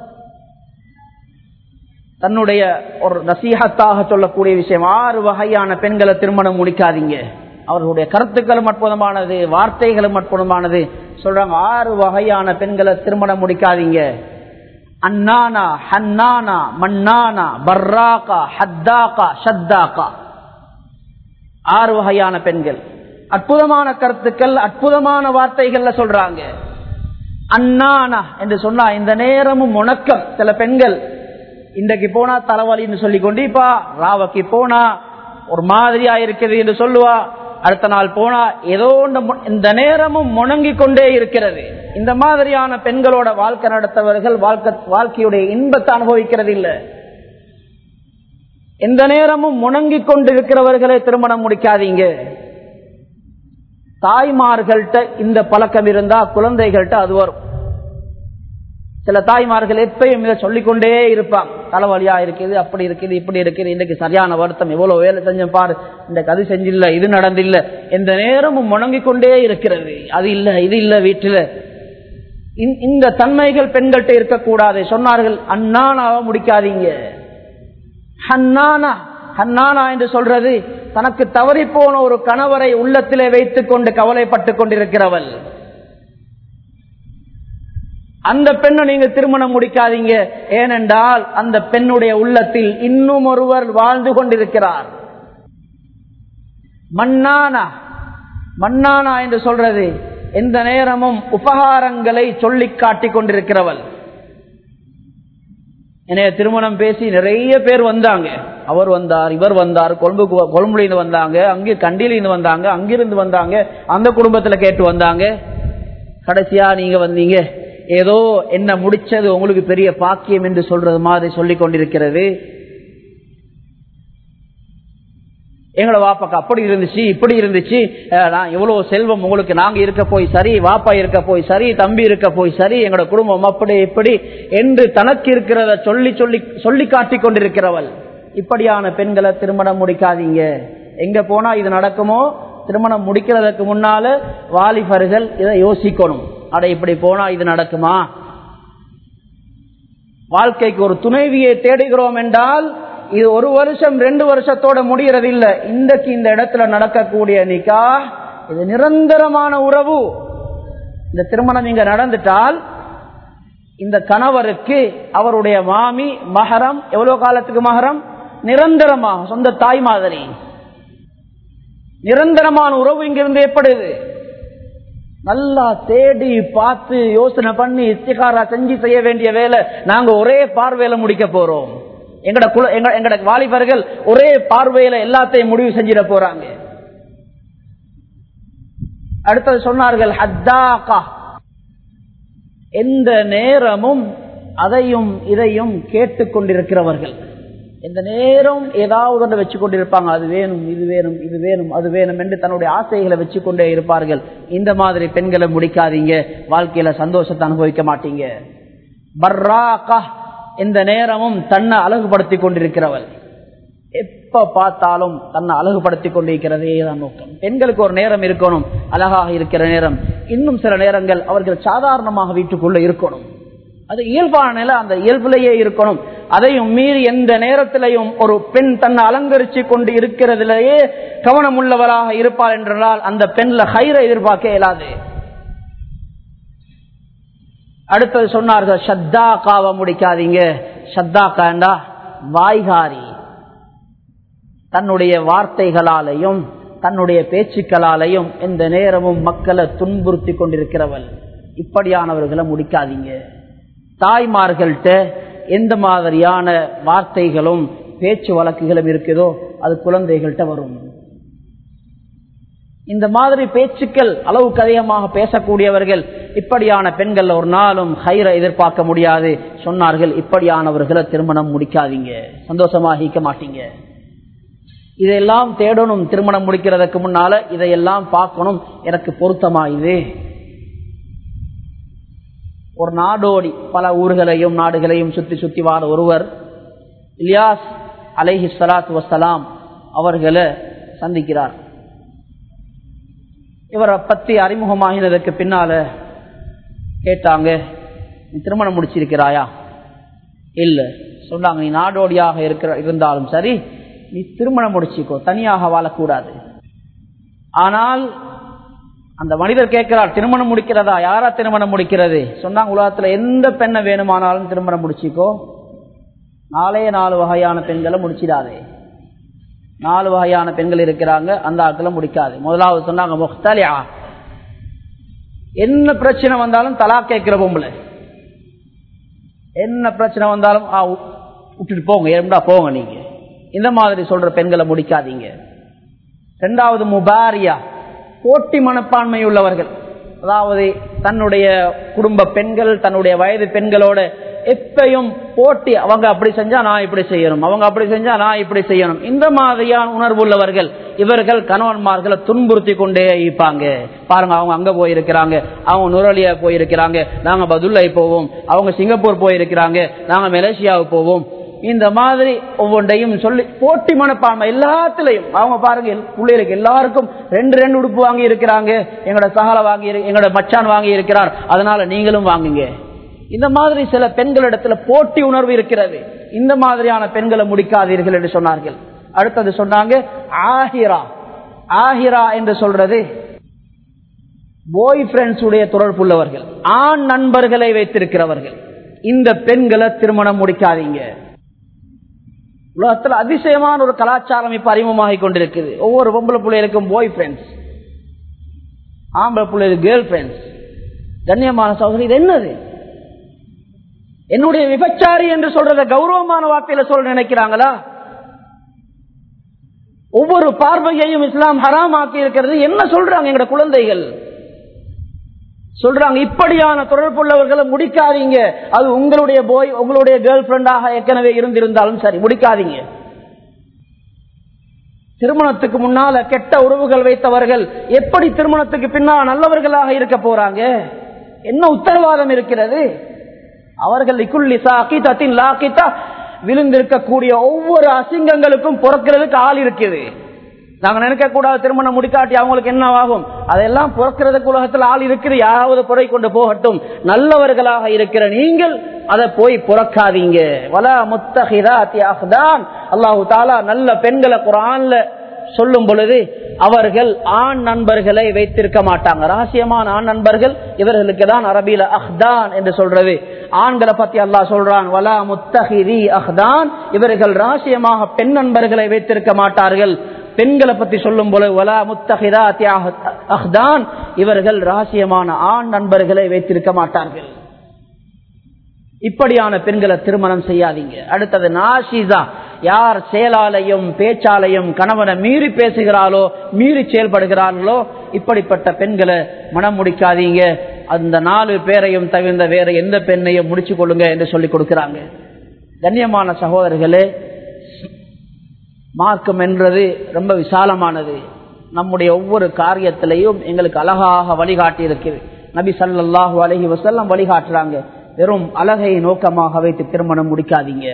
தன்னுடைய ஒரு நசீஹத்தாக சொல்லக்கூடிய விஷயம், ஆறு வகையான பெண்களை திருமணம் முடிக்காதீங்க. அவர்களுடைய கருத்துக்களும் அற்புதமானது, வார்த்தைகளும் அற்புதமானது. சொல்றாங்க, ஆறு வகையான பெண்களை திருமணம் முடிக்காதீங்க. அன்னானா, ஹன்னானா, மன்னானா, பர்ராகா, ஹத்தாகா, ஷத்தாகா. ஆறு வகையான பெண்கள். அற்புதமான கருத்துக்கள், அற்புதமான வார்த்தைகள்ல சொல்றாங்க. அன்னானா என்று சொன்னா இந்த நேரமும் உணக்கம். சில பெண்கள் இன்றைக்கு போனா தலைவலின்னு சொல்லி கொண்டிப்பா, ராவக்கு போனா ஒரு மாதிரியா இருக்குது என்று சொல்லுவா, அடுத்த நாள் போனா ஏதோ இந்த நேரமும் முணங்கி கொண்டே இருக்கிறது. இந்த மாதிரியான பெண்களோட வாழ்க்கை நடத்தவர்கள் வாழ்க்கை வாழ்க்கையுடைய இன்பத்தை அனுபவிக்கிறது இல்லை. எந்த நேரமும் முணங்கி கொண்டிருக்கிறவர்களை திருமணம் முடிக்காதீங்க. தாய்மார்கள்ட்ட இந்த பழக்கம் இருந்தா குழந்தைகள்கிட்ட அது வரும். சில தாய்மார்கள் எப்பயும் இதை சொல்லிக்கொண்டே இருப்பாங்க, தலைவலியா இருக்குது, அப்படி இருக்குது, இப்படி இருக்குது, இன்றைக்கு சரியான வருத்தம், எவ்வளவு வேலை செஞ்சேன் பாரு, இன்றைக்கு அது செஞ்சில்ல, இது நடந்தில்ல, எந்த நேரமும் முணங்கிக் கொண்டே இருக்கிறது. அது இல்ல, இது இல்ல, வீட்டில் இந்த தன்மைகள் பெண்கள்கிட்ட இருக்கக்கூடாது. சொன்னார்கள், அண்ணானாவை முடிக்காதீங்க. ஹன்னானா, ஹன்னானா என்று சொல்றது தனக்கு தவறி போன ஒரு கணவரை உள்ளத்திலே வைத்துக் கொண்டு கவலைப்பட்டுக் கொண்டிருக்கிறவள். அந்த பெண்ணை நீங்க திருமணம் முடிக்காதீங்க. ஏனென்றால் அந்த பெண்ணுடைய உள்ளத்தில் இன்னும் ஒருவர் வாழ்ந்து கொண்டிருக்கிறார். மன்னானா, மன்னானா என்று சொல்றது எந்த நேரமும் உபகாரங்களை சொல்லி காட்டிக் கொண்டிருக்கிறவள். என்னைய திருமணம் பேசி நிறைய பேர் வந்தாங்க. அவர் வந்தார், இவர் வந்தார், கொழும்பு கொழும்புல இருந்து வந்தாங்க, அங்கே கண்டியில இருந்து வந்தாங்க, அங்கிருந்து வந்தாங்க, அந்த குடும்பத்துல கேட்டு வந்தாங்க. கடைசியா நீங்க வந்தீங்க, ஏதோ என்ன முடிச்சது உங்களுக்கு பெரிய பாக்கியம் என்று சொல்றது மாதிரி சொல்லிக் கொண்டிருக்கிறது. எங்களோட வாப்பாக்கு அப்படி இருந்துச்சு, இப்படி இருந்துச்சு, நான் எவ்வளவு செல்வம் உங்களுக்கு, நாங்க இருக்க போய் சரி, வாப்பா இருக்க போய் சரி, தம்பி இருக்க போய் சரி, எங்களோட குடும்பம் அப்படி இப்படி என்று தனக்கு இருக்கிறத சொல்லி சொல்லி சொல்லி காட்டிக் கொண்டிருக்கிறவள். இப்படியான பெண்களை திருமணம் முடிக்காதீங்க. எங்க போனா இது நடக்குமோ, திருமணம் முடிக்கிறதுக்கு முன்னால வாலிபர்கள் இதை யோசிக்கணும். அட இப்படி போனா இது நடக்குமா? வாழ்க்கைக்கு ஒரு துணைவியை தேடுகிறோம் என்றால் இது ஒரு வருஷம் ரெண்டு வருஷத்தோட முடியறது இல்ல. இன்றைக்கு இந்த இடத்துல நடக்கக்கூடிய நிக்காஹ் இது நிரந்தரமான உறவு. இந்த திருமணம் இங்க நடந்துட்டால் இந்த கணவருக்கு அவருடைய மாமி மஹரம். எவ்வளவு காலத்துக்கு மஹரம்? நிரந்தரமாக, சொந்த தாய் மாதிரி நிரந்தரமான உறவு இங்கிருந்து ஏற்படுது. நல்லா தேடி பார்த்து யோசனை பண்ணி இஸ்திகாரா செஞ்சு செய்ய வேண்டிய வேலை நாங்க ஒரே பார்வையில முடிக்க போறோம். எங்கட குல எங்கட வாலிபர்கள் ஒரே பார்வையில எல்லாத்தையும் முடிவு செஞ்சிட போறாங்க. அடுத்தது சொன்னார்கள் ஹத்தாகா, எந்த நேரமும் அதையும் இதையும் கேட்டுக்கொண்டிருக்கிறவர்கள். எந்த நேரம் ஏதாவது ஒன்றை வச்சு கொண்டிருப்பாங்க. அது வேணும், இது வேணும், இது வேணும், அது வேணும் என்று தன்னுடைய ஆசைகளை வச்சு கொண்டே இருப்பார்கள். இந்த மாதிரி பெண்களை முடிக்காதீங்க, வாழ்க்கையில சந்தோஷத்தை அனுபவிக்க மாட்டீங்க. பர்ராகா, எந்த நேரமும் தன்னை அழகுபடுத்திக் கொண்டிருக்கிறவள். எப்ப பார்த்தாலும் தன்னை அழகுபடுத்திக் கொண்டிருக்கிறதே தான் நோக்கம். பெண்களுக்கு ஒரு நேரம் இருக்கணும், அழகாக இருக்கிற நேரம். இன்னும் சில நேரங்கள் அவர்கள் சாதாரணமாக வீட்டுக்குள்ள இருக்கணும். அது இயல்பான நிலை, அந்த இயல்பிலேயே இருக்கணும். அதையும் மீறி எந்த நேரத்திலையும் ஒரு பெண் தன்னை அலங்கரிச்சு கொண்டு இருக்கிறதிலேயே கவனம் உள்ளவராக இருப்பார் என்றால் அந்த பெண்ல ஹைரை எதிர்பார்க்க இயலாது. அடுத்தது சொன்னார்கள் ஷத்தாக்காவை முடிக்காதீங்க. ஷத்தாக்காண்டா வாய்காரி, தன்னுடைய வார்த்தைகளாலையும் தன்னுடைய பேச்சுக்களாலையும் எந்த நேரமும் மக்களை துன்புறுத்தி கொண்டிருக்கிறவள். இப்படியானவர்களை முடிக்காதீங்க. தாய்மார்கள்ட்ட எந்த மாதிரியான வார்த்தைகளும் பேச்சு வழக்குகளும் இருக்குதோ அது குழந்தைகள்கிட்ட வரும். இந்த மாதிரி பேச்சுக்கள் அளவுக்கு அதிகமாக பேசக்கூடியவர்கள், இப்படியான பெண்கள் ஒரு நாளும் ஹைரை எதிர்பார்க்க முடியாது. சொன்னார்கள் இப்படியானவர்களை திருமணம் முடிக்காதீங்க, சந்தோஷமாக ஈக்க மாட்டீங்க. இதெல்லாம் தேடணும். திருமணம் முடிக்கிறதுக்கு முன்னால இதையெல்லாம் பார்க்கணும், எனக்கு பொருத்தமா இது. ஒரு நாடோடி பல ஊர்களையும் நாடுகளையும் சுற்றி சுற்றி வார ஒருவர் இலியாஸ் அலைஹி ஸலாத்து வஸ்ஸலாம் அவர்களை சந்திக்கிறார். இவரை பத்தி அறிமுகமாகினதுக்கு பின்னால கேட்டாங்க, நீ திருமணம் முடிச்சிருக்கிறாயா? இல்ல. சொன்னாங்க, நீ நாடோடியாக இருக்கிற இருந்தாலும் சரி, நீ திருமணம் முடிச்சிக்கோ, தனியாக வாழக்கூடாது. ஆனால் அந்த மனிதர் கேட்கிறார், திருமணம் முடிக்கிறதா? யாரா திருமணம் முடிக்கிறது? சொன்னாங்க, உலகத்துல எந்த பெண்ணை வேணுமானாலும் திருமணம் முடிச்சிக்கோ, நாலே நாலு வகையான பெண்களை முடிச்சிடாதே. நாலு வகையான பெண்கள் இருக்கிறாங்க, அந்த ஆட்களை முடிக்காது. முதலாவது சொன்னாங்க முக்தலியா, என்ன பிரச்சனை வந்தாலும் தலா கேட்கிற பொம்பளை. என்ன பிரச்சனை வந்தாலும் விட்டுட்டு போங்க, ஏண்டா போங்க நீங்க, இந்த மாதிரி சொல்ற பெண்களை முடிக்காதீங்க. இரண்டாவது முபாரியா, போட்டி மனப்பான்மை உள்ளவர்கள். அதாவது தன்னுடைய குடும்ப பெண்கள் தன்னுடைய வயது பெண்களோட எப்பயும் போட்டி, அவங்க அப்படி செஞ்சா நான் இப்படி செய்யணும், அவங்க அப்படி செஞ்சா நான் இப்படி செய்யணும், இந்த மாதிரியான உணர்வு உள்ளவர்கள். இவர்கள் கணவன்மார்களை துன்புறுத்தி கொண்டே இருப்பாங்க. பாருங்க, அவங்க அங்க போயிருக்கிறாங்க, அவங்க நுரலியா போயிருக்கிறாங்க, நாங்க பதுல்லை போவோம், அவங்க சிங்கப்பூர் போயிருக்கிறாங்க, நாங்க மலேசியாவுக்கு போவோம். இந்த மாதிரி ஒவ்வொன்றையும் சொல்லி போட்டி மனப்பான்மை எல்லாத்திலையும். அவங்க பாருங்க, பிள்ளைகளுக்கு எல்லாருக்கும் ரெண்டு ரெண்டு உடுப்பு வாங்கி இருக்கிறாங்க, எங்களோட சகால வாங்கி எங்களோட மச்சான் வாங்கி இருக்கிறார், அதனால நீங்களும் வாங்குங்க. இந்த மாதிரி சில பெண்களிடத்துல போட்டி உணர்வு இருக்கிறது. இந்த மாதிரியான பெண்களை முடிக்காதீர்கள் என்று சொன்னார்கள். அடுத்தது சொன்னாங்க ஆஹிரா. ஆஹிரா என்று சொல்றது பாய் ஃப்ரெண்ட்ஸ் உடைய தொடர்பு உள்ளவர்கள், ஆண் நண்பர்களை வைத்திருக்கிறவர்கள். இந்த பெண்களை திருமணம் முடிக்காதீங்க. உலகத்தில் அதிசயமான ஒரு கலாச்சாரம் இப்ப அறிமுகமாகிக் கொண்டிருக்குது. ஒவ்வொரு பொம்பளை பிள்ளைகளுக்கும் பாய் ஃப்ரெண்ட்ஸ், ஆம்பளை பிள்ளைகளுக்கு கேர்ள் ஃப்ரெண்ட்ஸ். கண்ணியமான சகோதரி, இது என்னது? என்னுடைய விபச்சாரி என்று சொல்றத கௌரவமான வார்த்தையில சொல்ல நினைக்கிறாங்களா? ஒவ்வொரு பார்வையையும் இஸ்லாம் ஹராம் ஆக்கி இருக்கிறது. என்ன சொல்றாங்க எங்க குழந்தைகள்? சொல்றாங்க இப்படியான தொடர்புள்ளவர்களை முடிக்காதீங்க. அது உங்களுடைய போய் உங்களுடைய கேர்ள் ஃபிரெண்டாக ஏற்கனவே இருந்திருந்தாலும் சரி, முடிக்காதீங்க. திருமணத்துக்கு முன்னால கெட்ட உறவுகள் வைத்தவர்கள் எப்படி திருமணத்துக்கு பின்னால் நல்லவர்களாக இருக்க போறாங்க? என்ன உத்தரவாதம் இருக்கிறது? அவர்கள் விழுந்திருக்கக்கூடிய ஒவ்வொரு அசிங்கங்களுக்கும் பொறுக்கிறதுக்கு ஆள் இருக்குது. நாங்க நினைக்க கூடாது திருமணம் முடிக்காட்டி அவங்களுக்கு என்ன ஆகும், அதெல்லாம் பொறுக்கிறதுக்கு உலகத்தில் ஆள் இருக்குது. யாராவது குறை கொண்டு போகட்டும். நல்லவர்களாக இருக்கிற நீங்கள் அதை போய் புறக்காதீங்க. வலா முத்தஹிதாத்தி அஹ்தான். அல்லாஹு தஆலா நல்ல பெண்களை குர்ஆன்ல சொல்லும் பொழுது அவர்கள் ஆண் நண்பர்களை வைத்திருக்க மாட்டாங்க. ரகசியமான ஆண் நண்பர்கள் இவர்களுக்கு தான் அரபியில அஹ்தான் என்று சொல்றது. ஆண்களை பத்தி அல்லாஹ் சொல்றான் வலா முத்தஹிதி அஹ்தான். இவர்கள் ரகசியமாக பெண் நண்பர்களை வைத்திருக்க மாட்டார்கள். பெண்களை பத்தி சொல்லும் போது வலா முத்தஹிதாத்தி அஹ்தான். இவர்கள் ரகசியமான ஆண் நண்பர்களை வைத்திருக்க மாட்டார்கள். இப்படியான பெண்களை திருமணம் செய்யாதீங்க. அடுத்தது நாஷிசா. யார் செயலாலையும் பேச்சாலையும் கணவனை மீறி பேசுகிறாளோ, மீறி செயல்படுகிறார்களோ, இப்படிப்பட்ட பெண்களை மனம் முடிக்காதீங்க. அந்த நாலு பேரையும் தவிர்ந்த வேற எந்த பெண்ணையும் முடிச்சு கொள்ளுங்க என்று சொல்லிக் கொடுக்கிறாங்க. கண்ணியமான சகோதரர்களே, மார்க்கம் என்றது ரொம்ப விசாலமானது. நம்முடைய ஒவ்வொரு காரியத்திலையும் எங்களுக்கு அழகாக வழிகாட்டி இருக்குது. நபி ஸல்லல்லாஹு அலைஹி வஸல்லம் வழிகாட்டுறாங்க. வெறும் அழகை நோக்கமாக வைத்து திருமணம் முடிக்காதீங்க.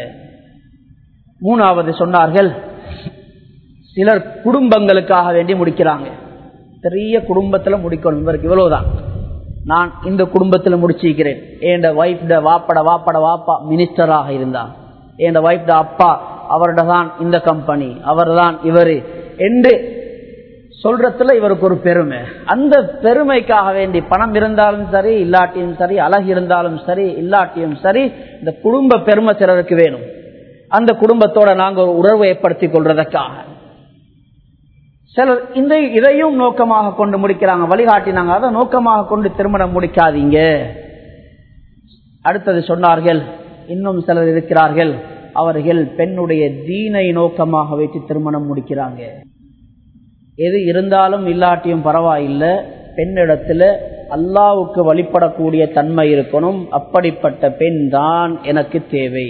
மூணாவது சொன்னார்கள், சிலர் குடும்பங்களுக்காக வேண்டி முடிக்கிறாங்க. பெரிய குடும்பத்துல முடிக்கணும். இவருக்கு இவ்வளவுதான், நான் இந்த குடும்பத்துல முடிச்சிருக்கிறேன். என் வைஃப் வாப்பட வாப்பட வாப்பா மினிஸ்டராக இருந்தா, என் வைஃப் அப்பா அவரோட தான் இந்த கம்பெனி, அவர் தான் இவரு என்று சொல்றதுல இவருக்கு ஒரு பெருமை. அந்த பெருமைக்காக வேண்டி பணம் இருந்தாலும் சரி, இல்லாட்டியும் சரி, அழகு இருந்தாலும் சரி, இல்லாட்டியும் சரி, இந்த குடும்ப பெருமை சிலருக்கு வேணும். அந்த குடும்பத்தோட நாங்க ஒரு உறவை ஏற்படுத்திக் கொள்றதுக்காக சிலர் இந்த இதையும் நோக்கமாக கொண்டு முடிக்கிறாங்க. வழிகாட்டினாங்க, அதை நோக்கமாக கொண்டு திருமணம் முடிக்காதீங்க. அடுத்தது சொன்னார்கள், இன்னும் சிலர் இருக்கிறார்கள், அவர்கள் பெண்ணுடைய தீனை நோக்கமாக வைத்து திருமணம் முடிக்கிறாங்க. எது இருந்தாலும் இல்லாட்டியும் பரவாயில்லை, பெண்ணிடத்துல அல்லாஹ்வுக்கு வழிபடக்கூடிய தன்மை இருக்கணும். அப்படிப்பட்ட பெண் தான் எனக்கு தேவை.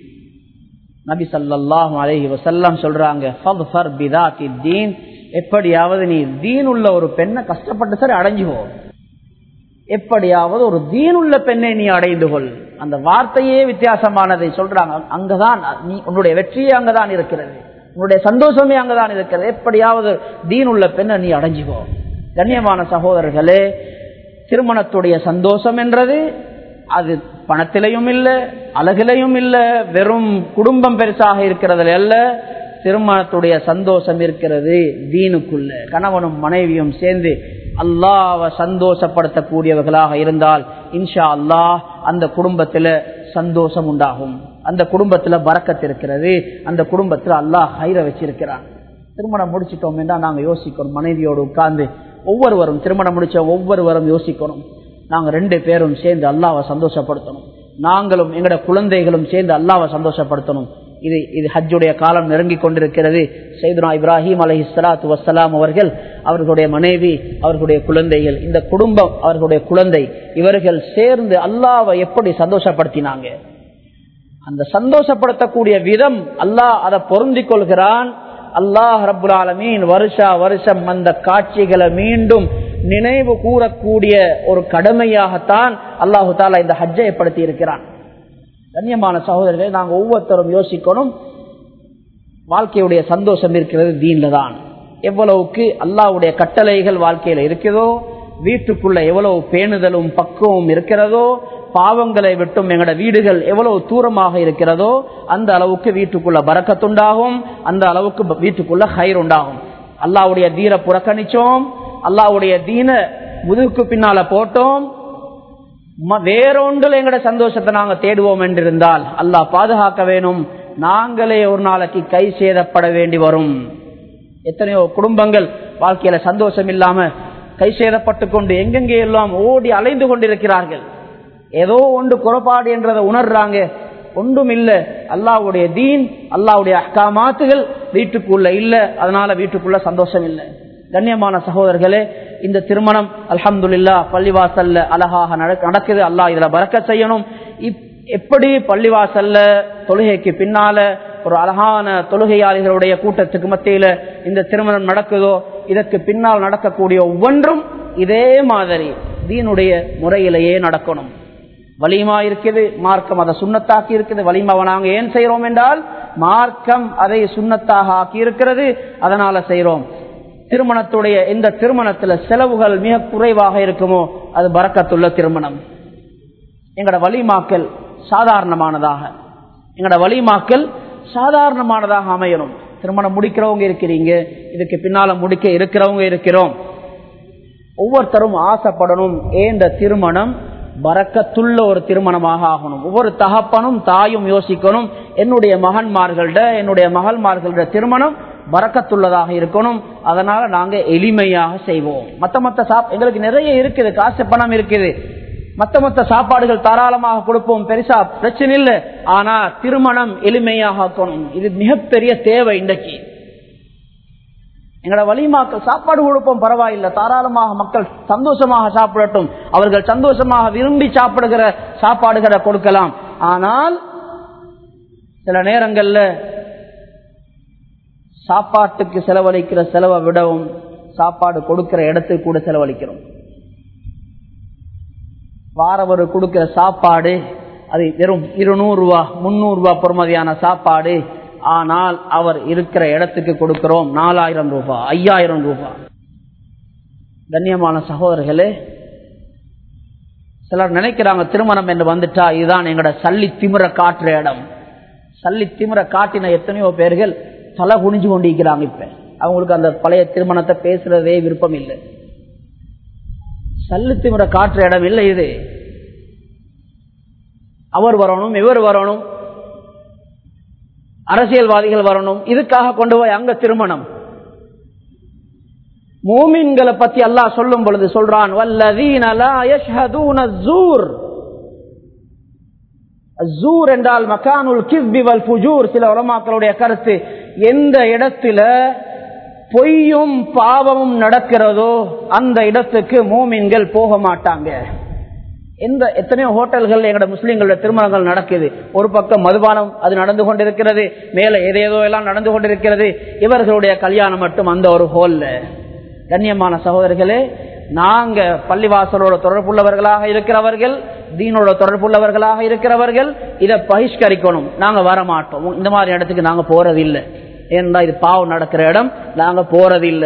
நபி ஸல்லல்லாஹு அலைஹி வஸல்லம் சொல்றாங்க, ஃபத்ஃபர் பிதாத்தி தீன். எப்படியாவது நீ தீன் உள்ள ஒரு பெண்ணை கஷ்டப்பட்டு சரி அடைஞ்சுவோ, எப்படியாவது ஒரு தீன் உள்ள பெண்ணை நீ அடைந்து கொள். அந்த வார்த்தையே வித்தியாசமானதை சொல்றாங்க. அங்கதான் நீ உன்னுடைய வெற்றியே அங்கதான் இருக்கிறது, உன்னுடைய சந்தோஷமே அங்கதான் இருக்கிறது. எப்படியாவது தீன் உள்ள பெண்ணை நீ அடைஞ்சுவோ. கண்ணியமான சகோதரர்களே, திருமணத்துடைய சந்தோஷம் என்றது அது பணத்திலையும் இல்ல, அழகிலையும் இல்ல, வெறும் குடும்பம் பெருசாக இருக்கிறதுல அல்ல. திருமணத்துடைய சந்தோஷம் இருக்கிறது தீனுக்குள்ள. கணவனும் மனைவியும் சேர்ந்து அல்லாஹ்வை சந்தோஷப்படுத்தக்கூடியவர்களாக இருந்தால் இன்ஷா அல்லாஹ் அந்த குடும்பத்துல சந்தோஷம் உண்டாகும். அந்த குடும்பத்துல பரக்கத் இருக்கிறது. அந்த குடும்பத்துல அல்லாஹ் ஹைர வச்சிருக்கிறான். திருமணம் முடிச்சிட்டோம் என்றால் நாங்க யோசிக்கணும், மனைவியோடு உட்கார்ந்து ஒவ்வொருவரும் திருமணம் முடிச்ச ஒவ்வொருவரும் யோசிக்கணும், நாங்க ரெண்டு பேரும் சேர்ந்து அல்லாஹ்வை சந்தோஷப்படுத்தணும். நாங்களும் எங்கட குழந்தைகளும் சேர்ந்து அல்லாஹ்வை சந்தோஷப்படுத்தணும். இது இது ஹஜ்ஜுடைய காலம் நெருங்கி கொண்டிருக்கிறது. சையதுனா இப்ராஹிம் அலைஹிஸ்ஸலாத்து வஸ்ஸலாம் அவர்கள், அவர்களுடைய மனைவி, அவர்களுடைய குழந்தைகள், இந்த குடும்பம் அவர்களுடைய குழந்தை, இவர்கள் சேர்ந்து அல்லாஹ்வை எப்படி சந்தோஷப்படுத்தினாங்க. அந்த சந்தோஷப்படுத்தக்கூடிய விதம் அல்லாஹ் அதை பொருந்திக் கொள்கிறான். அல்லாஹ் ரப்புல் ஆலமீன் வருஷா வருஷம் அந்த காட்சிகளை மீண்டும் நினைவு கூறக்கூடிய ஒரு கடமையாகத்தான் அல்லாஹு தாலா இந்த ஹஜ்ஜை ஏற்படுத்தி இருக்கிறான். கண்ணியமான சகோதரர்களை நாங்கள் ஒவ்வொருத்தரும் யோசிக்கணும், வாழ்க்கையுடைய சந்தோஷம் இருக்கிறது தீன்ல தான். எவ்வளவுக்கு அல்லாஹ்வுடைய கட்டளைகள் வாழ்க்கையில இருக்கிறதோ, வீட்டுக்குள்ள எவ்வளவு பேணுதலும் பக்குவமும் இருக்கிறதோ, பாவங்களை விட்டும் எங்கட வீடுகள் எவ்வளவு தூரமாக இருக்கிறதோ அந்த அளவுக்கு வீட்டுக்குள்ள பரக்கத்துண்டாகும், அந்த அளவுக்கு வீட்டுக்குள்ள ஹைர் உண்டாகும். அல்லாஹ்வுடைய தீன புறக்கணிச்சோம், அல்லாஹ்வுடைய தீன முதுகுக்கு பின்னால போட்டோம், வேறொன்றில் எங்கட சந்தோஷத்தை நாங்க தேடுவோம் என்றிருந்தால் அல்லாஹ் பாதுகாக்க வேணும், நாங்களே ஒரு நாளைக்கு கை சேதப்பட வேண்டி வரும். எத்தனையோ குடும்பங்கள் வாழ்க்கையில சந்தோஷம் இல்லாம கை சேதப்பட்டு கொண்டு எங்கெங்கே எல்லாம் ஓடி அலைந்து கொண்டிருக்கிறார்கள். ஏதோ ஒன்று குறைபாடு என்றதை உணர்றாங்க. ஒன்றும் இல்ல, அல்லாஹ்வுடைய தீன், அல்லாஹ்வுடைய அஹ்காமாத்துகள் வீட்டுக்குள்ள இல்ல, அதனால வீட்டுக்குள்ள சந்தோஷம் இல்லை. கண்ணியமான சகோதரர்களே, இந்த திருமணம் அல்ஹம்துலில்லாஹ் பள்ளிவாசல்ல அழகாக நடக்குது. அல்லாஹ் இதுல பரக்கத் செய்யணும். எப்படி பள்ளிவாசல்ல தொழுகைக்கு பின்னால ஒரு அழகான தொழுகையாளிகளுடைய கூட்டத்துக்கு மத்தியில இந்த திருமணம் நடக்குதோ, இதற்கு பின்னால் நடக்கக்கூடிய ஒவ்வொன்றும் இதே மாதிரி தீனுடைய முறையிலேயே நடக்கணும். வலிமா இருக்குது, மார்க்கம் அதை சுண்ணத்தாக்கி இருக்குது. வலிமாவை நாங்க ஏன் செய்யறோம் என்றால் மார்க்கம் அதை சுண்ணத்தாக ஆக்கி இருக்கிறது, அதனால செய்யறோம். திருமணத்துடைய இந்த திருமணத்துல செலவுகள் மிக குறைவாக இருக்குமோ அது பரக்கத்துள்ள திருமணம். எங்கட வலிமாக்கள் சாதாரணமானதாக எங்கட வலிமாக்கள் சாதாரணமானதாக அமையணும். திருமணம் முடிக்கிறவங்க இருக்கிறீங்க, இதுக்கு பின்னால முடிக்க இருக்கிறவங்க இருக்கிறோம். ஒவ்வொருத்தரும் ஆசைப்படணும், ஏந்த திருமணம் பரக்கத்துள்ள ஒரு திருமணமாக ஆகணும். ஒவ்வொரு தகப்பனும் தாயும் யோசிக்கணும், என்னுடைய மகன்மார்கள்ட என்னுடைய மகள்மார்கள்ட திருமணம் பரக்கத்துள்ளதாக இருக்கணும். அதனால நாங்க எளிமையாக செய்வோம். மத்த மத்த சாப் எங்களுக்கு நிறைய இருக்குது, காசு பணம் இருக்குது, மத்த மத்த சாப்பாடுகள் தாராளமாக கொடுப்போம், பெருசா பிரச்சனை இல்லை. ஆனா திருமணம் எளிமையாக ஆக்கணும். இது மிகப்பெரிய தேவை. இன்றைக்கு எங்களோட வலிமாக்கள் சாப்பாடு கொடுப்போம், பரவாயில்லை, தாராளமாக மக்கள் சந்தோஷமாக சாப்பிடட்டும், அவர்கள் சந்தோஷமாக விரும்பி சாப்பிடுகிற சாப்பாடுகளை கொடுக்கலாம். ஆனால் சில நேரங்கள்ல சாப்பாட்டுக்கு செலவழிக்கிற செலவை விடவும் சாப்பாடு கொடுக்கிற இடத்துக்கு கூட செலவழிக்கிறோம். வாரவர் கொடுக்கிற சாப்பாடு அது வெறும் இருநூறு ரூபா முன்னூறு ரூபாய் பொறுமதியான சாப்பாடு. ஆனால் அவர் இருக்கிற இடத்துக்கு கொடுக்கிறோம் நாலாயிரம் ரூபாய் ஐயாயிரம் ரூபாய். கண்ணியமான சகோதரர்களே, சிலர் நினைக்கிறாங்க திருமணம் என்று வந்துட்டா இதுதான் எங்கட சல்லி திமிர காட்டுற இடம். சல்லி திமிர காட்டின எத்தனையோ பேர்கள் தலை குனிஞ்சு கொண்டிருக்கிறாங்க. இப்ப அவங்களுக்கு அந்த பழைய திருமணத்தை பேசுறதே விருப்பம் இல்லை. சல்லி திமிர காட்டுற இடம் இல்லை இது. அவர் வரணும், இவர் வரணும், அரசியல்வாதிகள் வரணும், இதுக்காக கொண்டு போய் அங்க திருமணம். மூமின்களை பத்தி அல்லாஹ் சொல்லும் பொழுது சொல்றான், வல்லதீன லா யஷ்ஹதூன ஸூர். ஸூர் என்றால் மகானுல் கிஸ்பி வல் ஃபுஜூர். சில உலமாக்களுடைய கருத்து, எந்த இடத்துல பொய்யும் பாவமும் நடக்கிறதோ அந்த இடத்துக்கு மூமின்கள் போக மாட்டாங்க. எந்த எத்தனையோ ஹோட்டல்கள் எங்கட முஸ்லீம்களோட திருமணங்கள் நடக்குது. ஒரு பக்கம் மதுபானம் அது நடந்து கொண்டிருக்கிறது, மேல ஏதேதோ எல்லாம் நடந்து கொண்டிருக்கிறது. இவர்களுடைய கல்யாணம் மட்டும் அந்த ஒரு ஹோல்ல. கண்ணியமான சகோதரர்களே, நாங்க பள்ளிவாசலோட தொடர்புள்ளவர்களாக இருக்கிறவர்கள், தீனோட தொடர்புள்ளவர்களாக இருக்கிறவர்கள் இதை பகிஷ்கரிக்கணும். நாங்க வர மாட்டோம், இந்த மாதிரி இடத்துக்கு நாங்க போறதில்லை. ஏன்னா இது பாவம் நடக்கிற இடம், நாங்க போறதில்லை.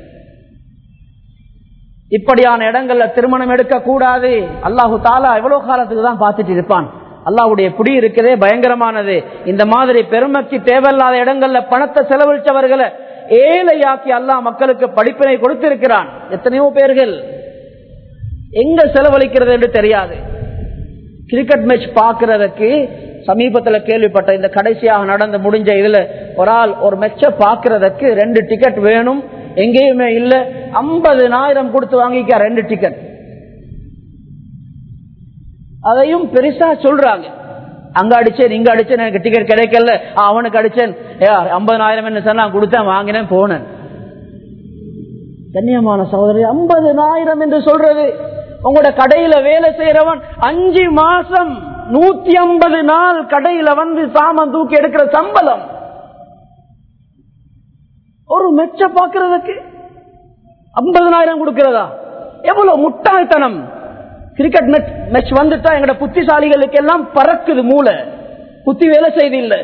இப்படியான இடங்கள்ல திருமணம் எடுக்க கூடாது. அல்லாஹு தாலா எவ்வளவு காலத்துக்கு தான் பார்த்துட்டு இருப்பான்? அல்லாஹ்வுடைய பிடி இருக்குதே பயங்கரமானது. இந்த மாதிரி பெருமைக்கு தேவையில்லாத இடங்கள்ல பணத்தை செலவழிச்சவர்களை ஏழையாக்கி அல்லாஹ் மக்களுக்கு படிப்பினை கொடுத்திருக்கிறான். எத்தனையோ பேர்கள் எங்க செலவழிக்கிறது என்று தெரியாது. கிரிக்கெட் மேட்ச் பாக்குறதுக்கு சமீபத்துல கேள்விப்பட்ட, இந்த கடைசியாக நடந்து முடிஞ்ச இதுல ஒரு ஆள் ஒரு மேட்ச பாக்குறதுக்கு ரெண்டு டிக்கெட் வேணும், எங்கேயுமே இல்ல, ஐம்பதுனாயிரம் கொடுத்து வாங்கிக்க ரெண்டு டிக்கெட். அதையும் பெருசா சொல்றாங்க, அங்க அடிச்சேன் இங்க அடிச்சேன் எனக்கு டிக்கெட் கிடைக்கல, அவனுக்கு அடிச்சேன் ஐம்பதுனாயிரம் என்ன சொன்னா கொடுத்தேன் வாங்கினேன் போனேன். கண்ணியமான சகோதரி, ஐம்பதுனாயிரம் என்று சொல்றது, உங்களோட கடையில வேலை செய்யறவன் அஞ்சு மாசம் நூத்தி ஐம்பது நாள் கடையில வந்து சாமான் தூக்கி எடுக்கிற சம்பளம். ஒரு மெச்ச பாக்குறதுக்கு ஐம்பதுனாயிரம் கொடுக்கிறதா? எவ்வளவு முட்டாள்தனம்! கிரிக்கெட் மேட்ச் வந்துட்டா எங்கட புத்திசாலிகளுக்கு எல்லாம் பறக்குது மூளை, புத்தி வேலை செய்து இல்லை.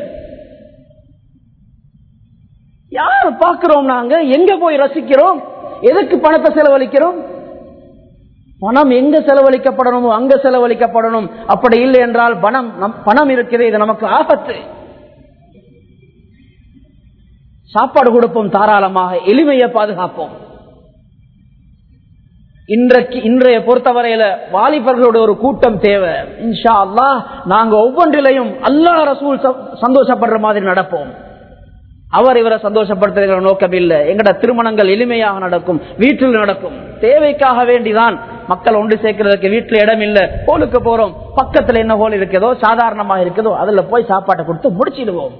யார் பார்க்கிறோம்? நாங்க எங்க போய் ரசிக்கிறோம்? எதுக்கு பணத்தை செலவழிக்கிறோம்? பணம் எங்க செலவழிக்கப்படணுமோ அங்க செலவழிக்கப்படணும். அப்படி இல்லை என்றால் பணம் பணம் இருக்கிறது, இது நமக்கு ஆபத்து. சாப்பாடு கொடுப்போம் தாராளமாக, எளிமையை பாதுகாப்போம். இன்றைக்கு இன்றைய பொறுத்தவரையில வாலிபர்களோட ஒரு கூட்டம் தேவை. இன்ஷா அல்லாஹ் நாங்க ஒவ்வொன்றிலையும் அல்லாஹ் ரசூல் சந்தோஷப்படுற மாதிரி நடப்போம். அவர் இவரை சந்தோஷப்படுத்துகிற நோக்கம் இல்லை. எங்கட திருமணங்கள் எளிமையாக நடக்கும், வீட்டில் நடக்கும். தேவைக்காக வேண்டிதான் மக்கள் ஒன்று சேர்க்கிறதுக்கு வீட்டுல இடம் இல்ல, ஹோலுக்கு போறோம், பக்கத்துல என்ன ஹோல் இருக்குதோ சாதாரணமாக இருக்குதோ அதுல போய் சாப்பாட்டை கொடுத்து முடிச்சிடுவோம்.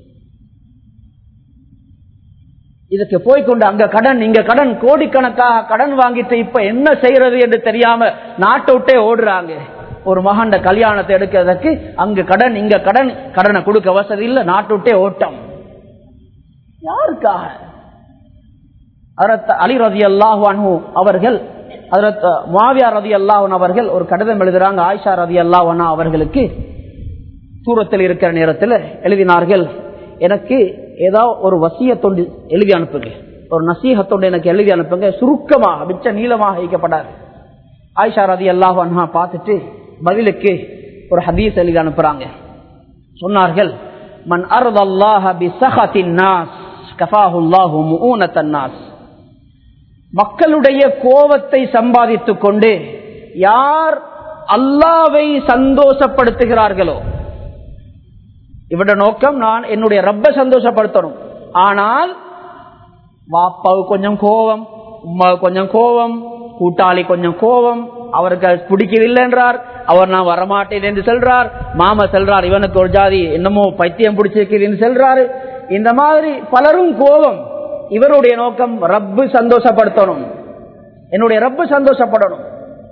இதுக்கு போய்கொண்டு அங்க கடன் இங்க கடன் கோடிக்கணக்காக கடன் வாங்கிட்டு இப்ப என்ன செய்யறது என்று தெரியாம நாட்டை விட்டே ஓடுறாங்க. ஒரு மகண்ட கல்யாணத்தை எடுக்கிறதுக்கு அங்க கடன் இங்க கடன், கடனை கொடுக்க வசதி இல்ல, நாட்டை விட்டே ஓட்டம். யாருக்காக? ஹஜ்ரத் அலி ரலியல்லாஹு அன்ஹு அவர்கள் ஹஜ்ரத் முஆவியா ரலியல்லாஹு அன்ஹு அவர்கள் ஒரு கடிதம் எழுதுறாங்க. ஆயிஷா ரலியல்லாஹு அன்ஹா அவர்களுக்கு தூரத்தில் இருக்கிற நேரத்தில் எழுதினார்கள், எனக்கு ஏதாவது ஒரு வசியத்தொண்டு எழுதி அனுப்புங்க, ஒரு நசீஹத்தொண்டு எனக்கு எழுதி அனுப்புங்க, சுருக்கமாக மிச்ச நீளமாக வைக்கப்படாது. ஆயிஷா ரலியல்லாஹு அன்ஹா பார்த்துட்டு பதிலுக்கு ஒரு ஹதீஸ் எழுதி அனுப்புறாங்க. சொன்னார்கள், மன் அர்தல்லாஹ பிஸஹத்தின் நாஸ் கஃபாஹுல்லாஹு முஊனத்தன் நாஸ். மக்களுடைய கோபத்தை சம்பாதித்துக் கொண்டு யார் அல்லாஹ்வை சந்தோஷப்படுத்துகிறார்களோ, இவருடைய நோக்கம் நான் என்னுடைய ரப்பை சந்தோஷப்படுத்தணும். ஆனால் வாப்பாவுக்கு கொஞ்சம் கோபம், உமாவுக்கு கொஞ்சம் கோபம், கூட்டாளி கொஞ்சம் கோபம், அவருக்கு பிடிக்கவில்லை என்றார், அவர் நான் வரமாட்டேன் என்று சொல்றார், மாமா சொல்றார் இவனுக்கு ஒரு ஜாதி என்னமோ பைத்தியம் பிடிச்சிருக்கு என்று சொல்றாரு. இந்த மாதிரி பலரும் கோபம். இவருடைய நோக்கம் ரப்பு சந்தோஷப்படுத்தணும், என்னுடைய ரப்பு சந்தோஷப்படணும்.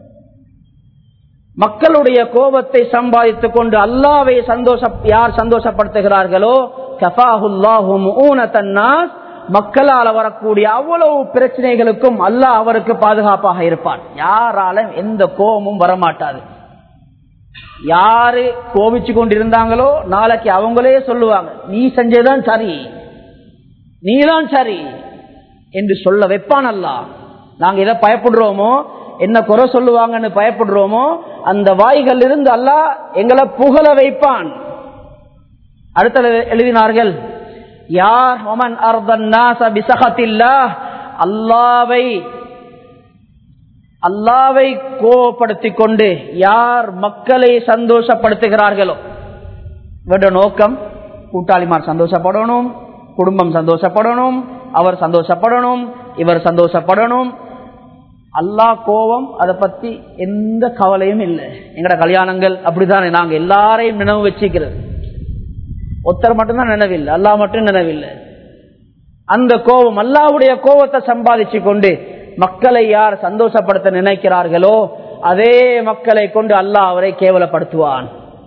மக்களுடைய கோபத்தை சம்பாதித்துக் கொண்டு அல்லாஹ்வை சந்தோஷ யார் சந்தோஷப்படுத்துகிறார்களோ கஃபாஹுல்லாஹு முஊனத்தன் நாஸ், மக்களால் வரக்கூடிய அவ்வளவு பிரச்சனைகளுக்கும் அல்லாஹ் அவருக்கு பாதுகாப்பாக இருப்பான். யாராலும் எந்த கோபமும் வரமாட்டாது. யாரு கோபிச்சு கொண்டிருந்தாங்களோ நாளைக்கு அவங்களே சொல்லுவாங்க, நீ செஞ்சதான் சரி, நீதான் சரி என்று சொல்ல வைப்பான் அல்லாஹ். நாங்க எதை பயப்படுறோமோ, என்ன குறை சொல்லுவாங்கன்னு பயப்படுறோமோ, அந்த வாய்கள் இருந்து அல்லாஹ் எங்களை புகழ வைப்பான். அடுத்த எழுதினார்கள், யார் ஒமன் அர்தன் நாஸ பிஸஹத்தில்லாஹ், அல்லாஹ்வை அல்லாஹ்வை கோபப்படுத்திக் கொண்டு யார் மக்களை சந்தோஷப்படுத்துகிறார்களோ, இவருடைய நோக்கம் கூட்டாளிமார் சந்தோஷப்படணும், குடும்பம் சந்தோஷப்படணும், அவர் சந்தோஷப்படணும், இவர் சந்தோஷப்படணும். அல்லாஹ் கோபம் அதை பத்தி எந்த கவலையும் இல்லை. எங்கட கல்யாணங்கள் அப்படித்தானே, நாங்க எல்லாரையும் நினைவு வச்சுக்கிறது, ஒருத்தர் மட்டும்தான் நினைவில்லை, அல்லாஹ் மட்டும் நினைவில்லை. அந்த கோபம் அல்லாஹ்வுடைய கோபத்தை சம்பாதிச்சு கொண்டு மக்களை யார் சந்தோஷப்படுத்த நினைக்கிறார்களோ அதே மக்களை கொண்டு அல்லாஹ் அவரை கேவலப்படுத்துவான்.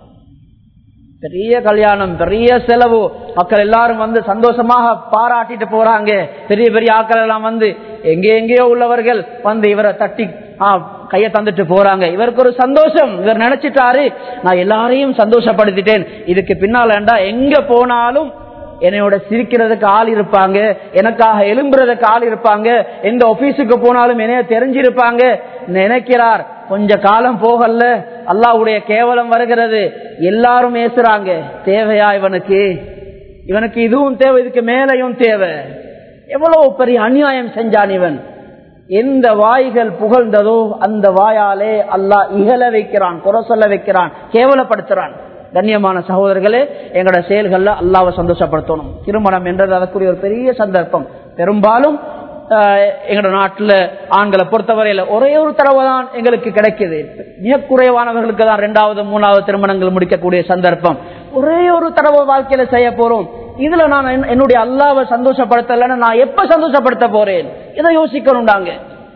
பெரிய கல்யாணம், பெரிய செலவு, மக்கள் எல்லாரும் வந்து சந்தோஷமாக பாராட்டிட்டு போறாங்க. பெரிய பெரிய ஆட்கள் எல்லாம் வந்து எங்கே எங்கேயோ உள்ளவர்கள் வந்து இவரை தட்டி கையை தந்துட்டு போறாங்க. இவருக்கு ஒரு சந்தோஷம், இவர் நினைச்சிட்டாரு நான் எல்லாரையும் சந்தோஷப்படுத்திட்டேன். இதுக்கு பின்னால எங்க போனாலும் என்னையோட சிரிக்கிறதுக்கு ஆள் இருப்பாங்க, எனக்காக எழும்புறதுக்கு ஆள் இருப்பாங்க, எந்த ஆபீஸுக்கு போனாலும் என்னைய தெரிஞ்சிருப்பாங்க நினைக்கிறார். கொஞ்ச காலம் போகல அல்லாஹ்வுடைய கேவலம் வருகிறது, எல்லாரும் ஏசுறாங்க. தேவையா இவனுக்கு? இவனுக்கு இதுவும் தேவை, இதுக்கு மேலையும் தேவை. எவ்வளவு பெரிய அநியாயம் செஞ்சான் இவன். எந்த வாய்கள் புகழ்ந்ததோ அந்த வாயாலே அல்லாஹ் இகழ வைக்கிறான், குறை சொல்ல வைக்கிறான், கேவலப்படுத்துறான். கண்ணியமான சகோதரர்களே, எங்களோட செயல்கள்ல அல்லாஹ்வை சந்தோஷப்படுத்தணும். திருமணம் என்றது அதற்குரிய ஒரு பெரிய சந்தர்ப்பம். பெரும்பாலும் எங்களோட நாட்டுல ஆண்களை பொறுத்தவரையில ஒரே ஒரு தடவை தான் எங்களுக்கு கிடைக்குது. மிக குறைவானவர்களுக்கு தான் இரண்டாவது மூணாவது திருமணங்கள் முடிக்கக்கூடிய சந்தர்ப்பம். ஒரே ஒரு தடவை வாழ்க்கையில செய்ய போறோம். இதுல நான் என்னுடைய அல்லாஹ்வை சந்தோஷப்படுத்தலைன்னா நான் எப்ப சந்தோஷப்படுத்த போறேன்? இதை யோசிக்கணும். நாங்க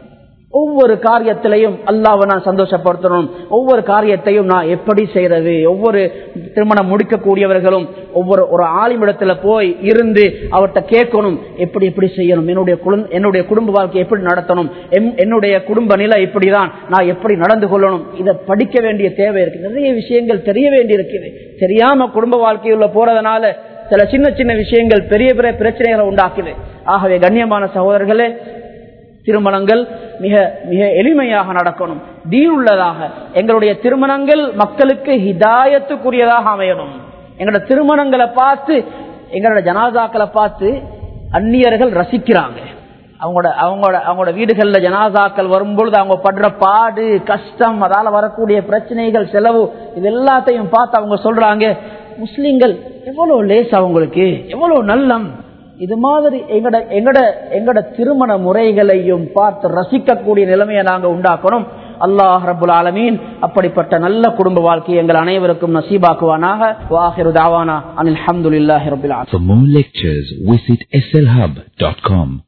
ஒவ்வொரு காரியத்திலையும் அல்லாஹ்வை நான் சந்தோஷப்படுத்தணும். ஒவ்வொரு காரியத்தையும் நான் எப்படி செய்யறது? ஒவ்வொரு திருமணம் முடிக்கக்கூடியவர்களும் ஒவ்வொரு ஒரு ஆலிமிடத்துல போய் இருந்து அவர்கிட்ட கேட்கணும், எப்படி எப்படி செய்யணும், என்னுடைய என்னுடைய குடும்ப வாழ்க்கை எப்படி நடத்தணும், என்னுடைய குடும்ப நிலை இப்படிதான், நான் எப்படி நடந்து கொள்ளணும். இதை படிக்க வேண்டிய தேவை இருக்கு. நிறைய விஷயங்கள் தெரிய வேண்டி இருக்குது. தெரியாம குடும்ப வாழ்க்கையுள்ள போறதுனால சில சின்ன சின்ன விஷயங்கள் பெரிய பெரிய பிரச்சனைகளை உண்டாக்குது. ஆகவே கண்ணியமான சகோதரர்களே, திருமணங்கள் மிக மிக எளிமையாக நடக்கணும், தீன் உள்ளதாக. எங்களுடைய திருமணங்கள் மக்களுக்கு ஹிதாயத்துக்குரியதாக அமையணும். எங்களோட திருமணங்களை பார்த்து, எங்களோட ஜனாதாக்களை பார்த்து அந்நியர்கள் ரசிக்கிறாங்க. அவங்களோட அவங்களோட அவங்களோட வீடுகள்ல ஜனாதாக்கள் வரும்பொழுது அவங்க படுற பாடு, கஷ்டம், அதால வரக்கூடிய பிரச்சனைகள், செலவு, இது எல்லாத்தையும் பார்த்து அவங்க சொல்றாங்க, முஸ்லிம்கள் எவ்வளவு லேஸ், அவங்களுக்கு எவ்வளவு நல்லம். இது மாதிரி எங்கட எங்கட எங்கட திருமண முறைகளையும் பார்த்து ரசிக்கக்கூடிய நிலைமையை நாங்க உண்டாக்கணும். அல்லாஹ் ரப்புல் ஆலமீன் அப்படிப்பட்ட நல்ல குடும்ப வாழ்க்கையை எங்கள் அனைவருக்கும் நசீபாக்குவானாக. வ ஆகிரு தஅவானா அனில் ஹம்துலில்லாஹி ரப்பில் ஆலமீன். For more lectures, visit S L Hub dot com.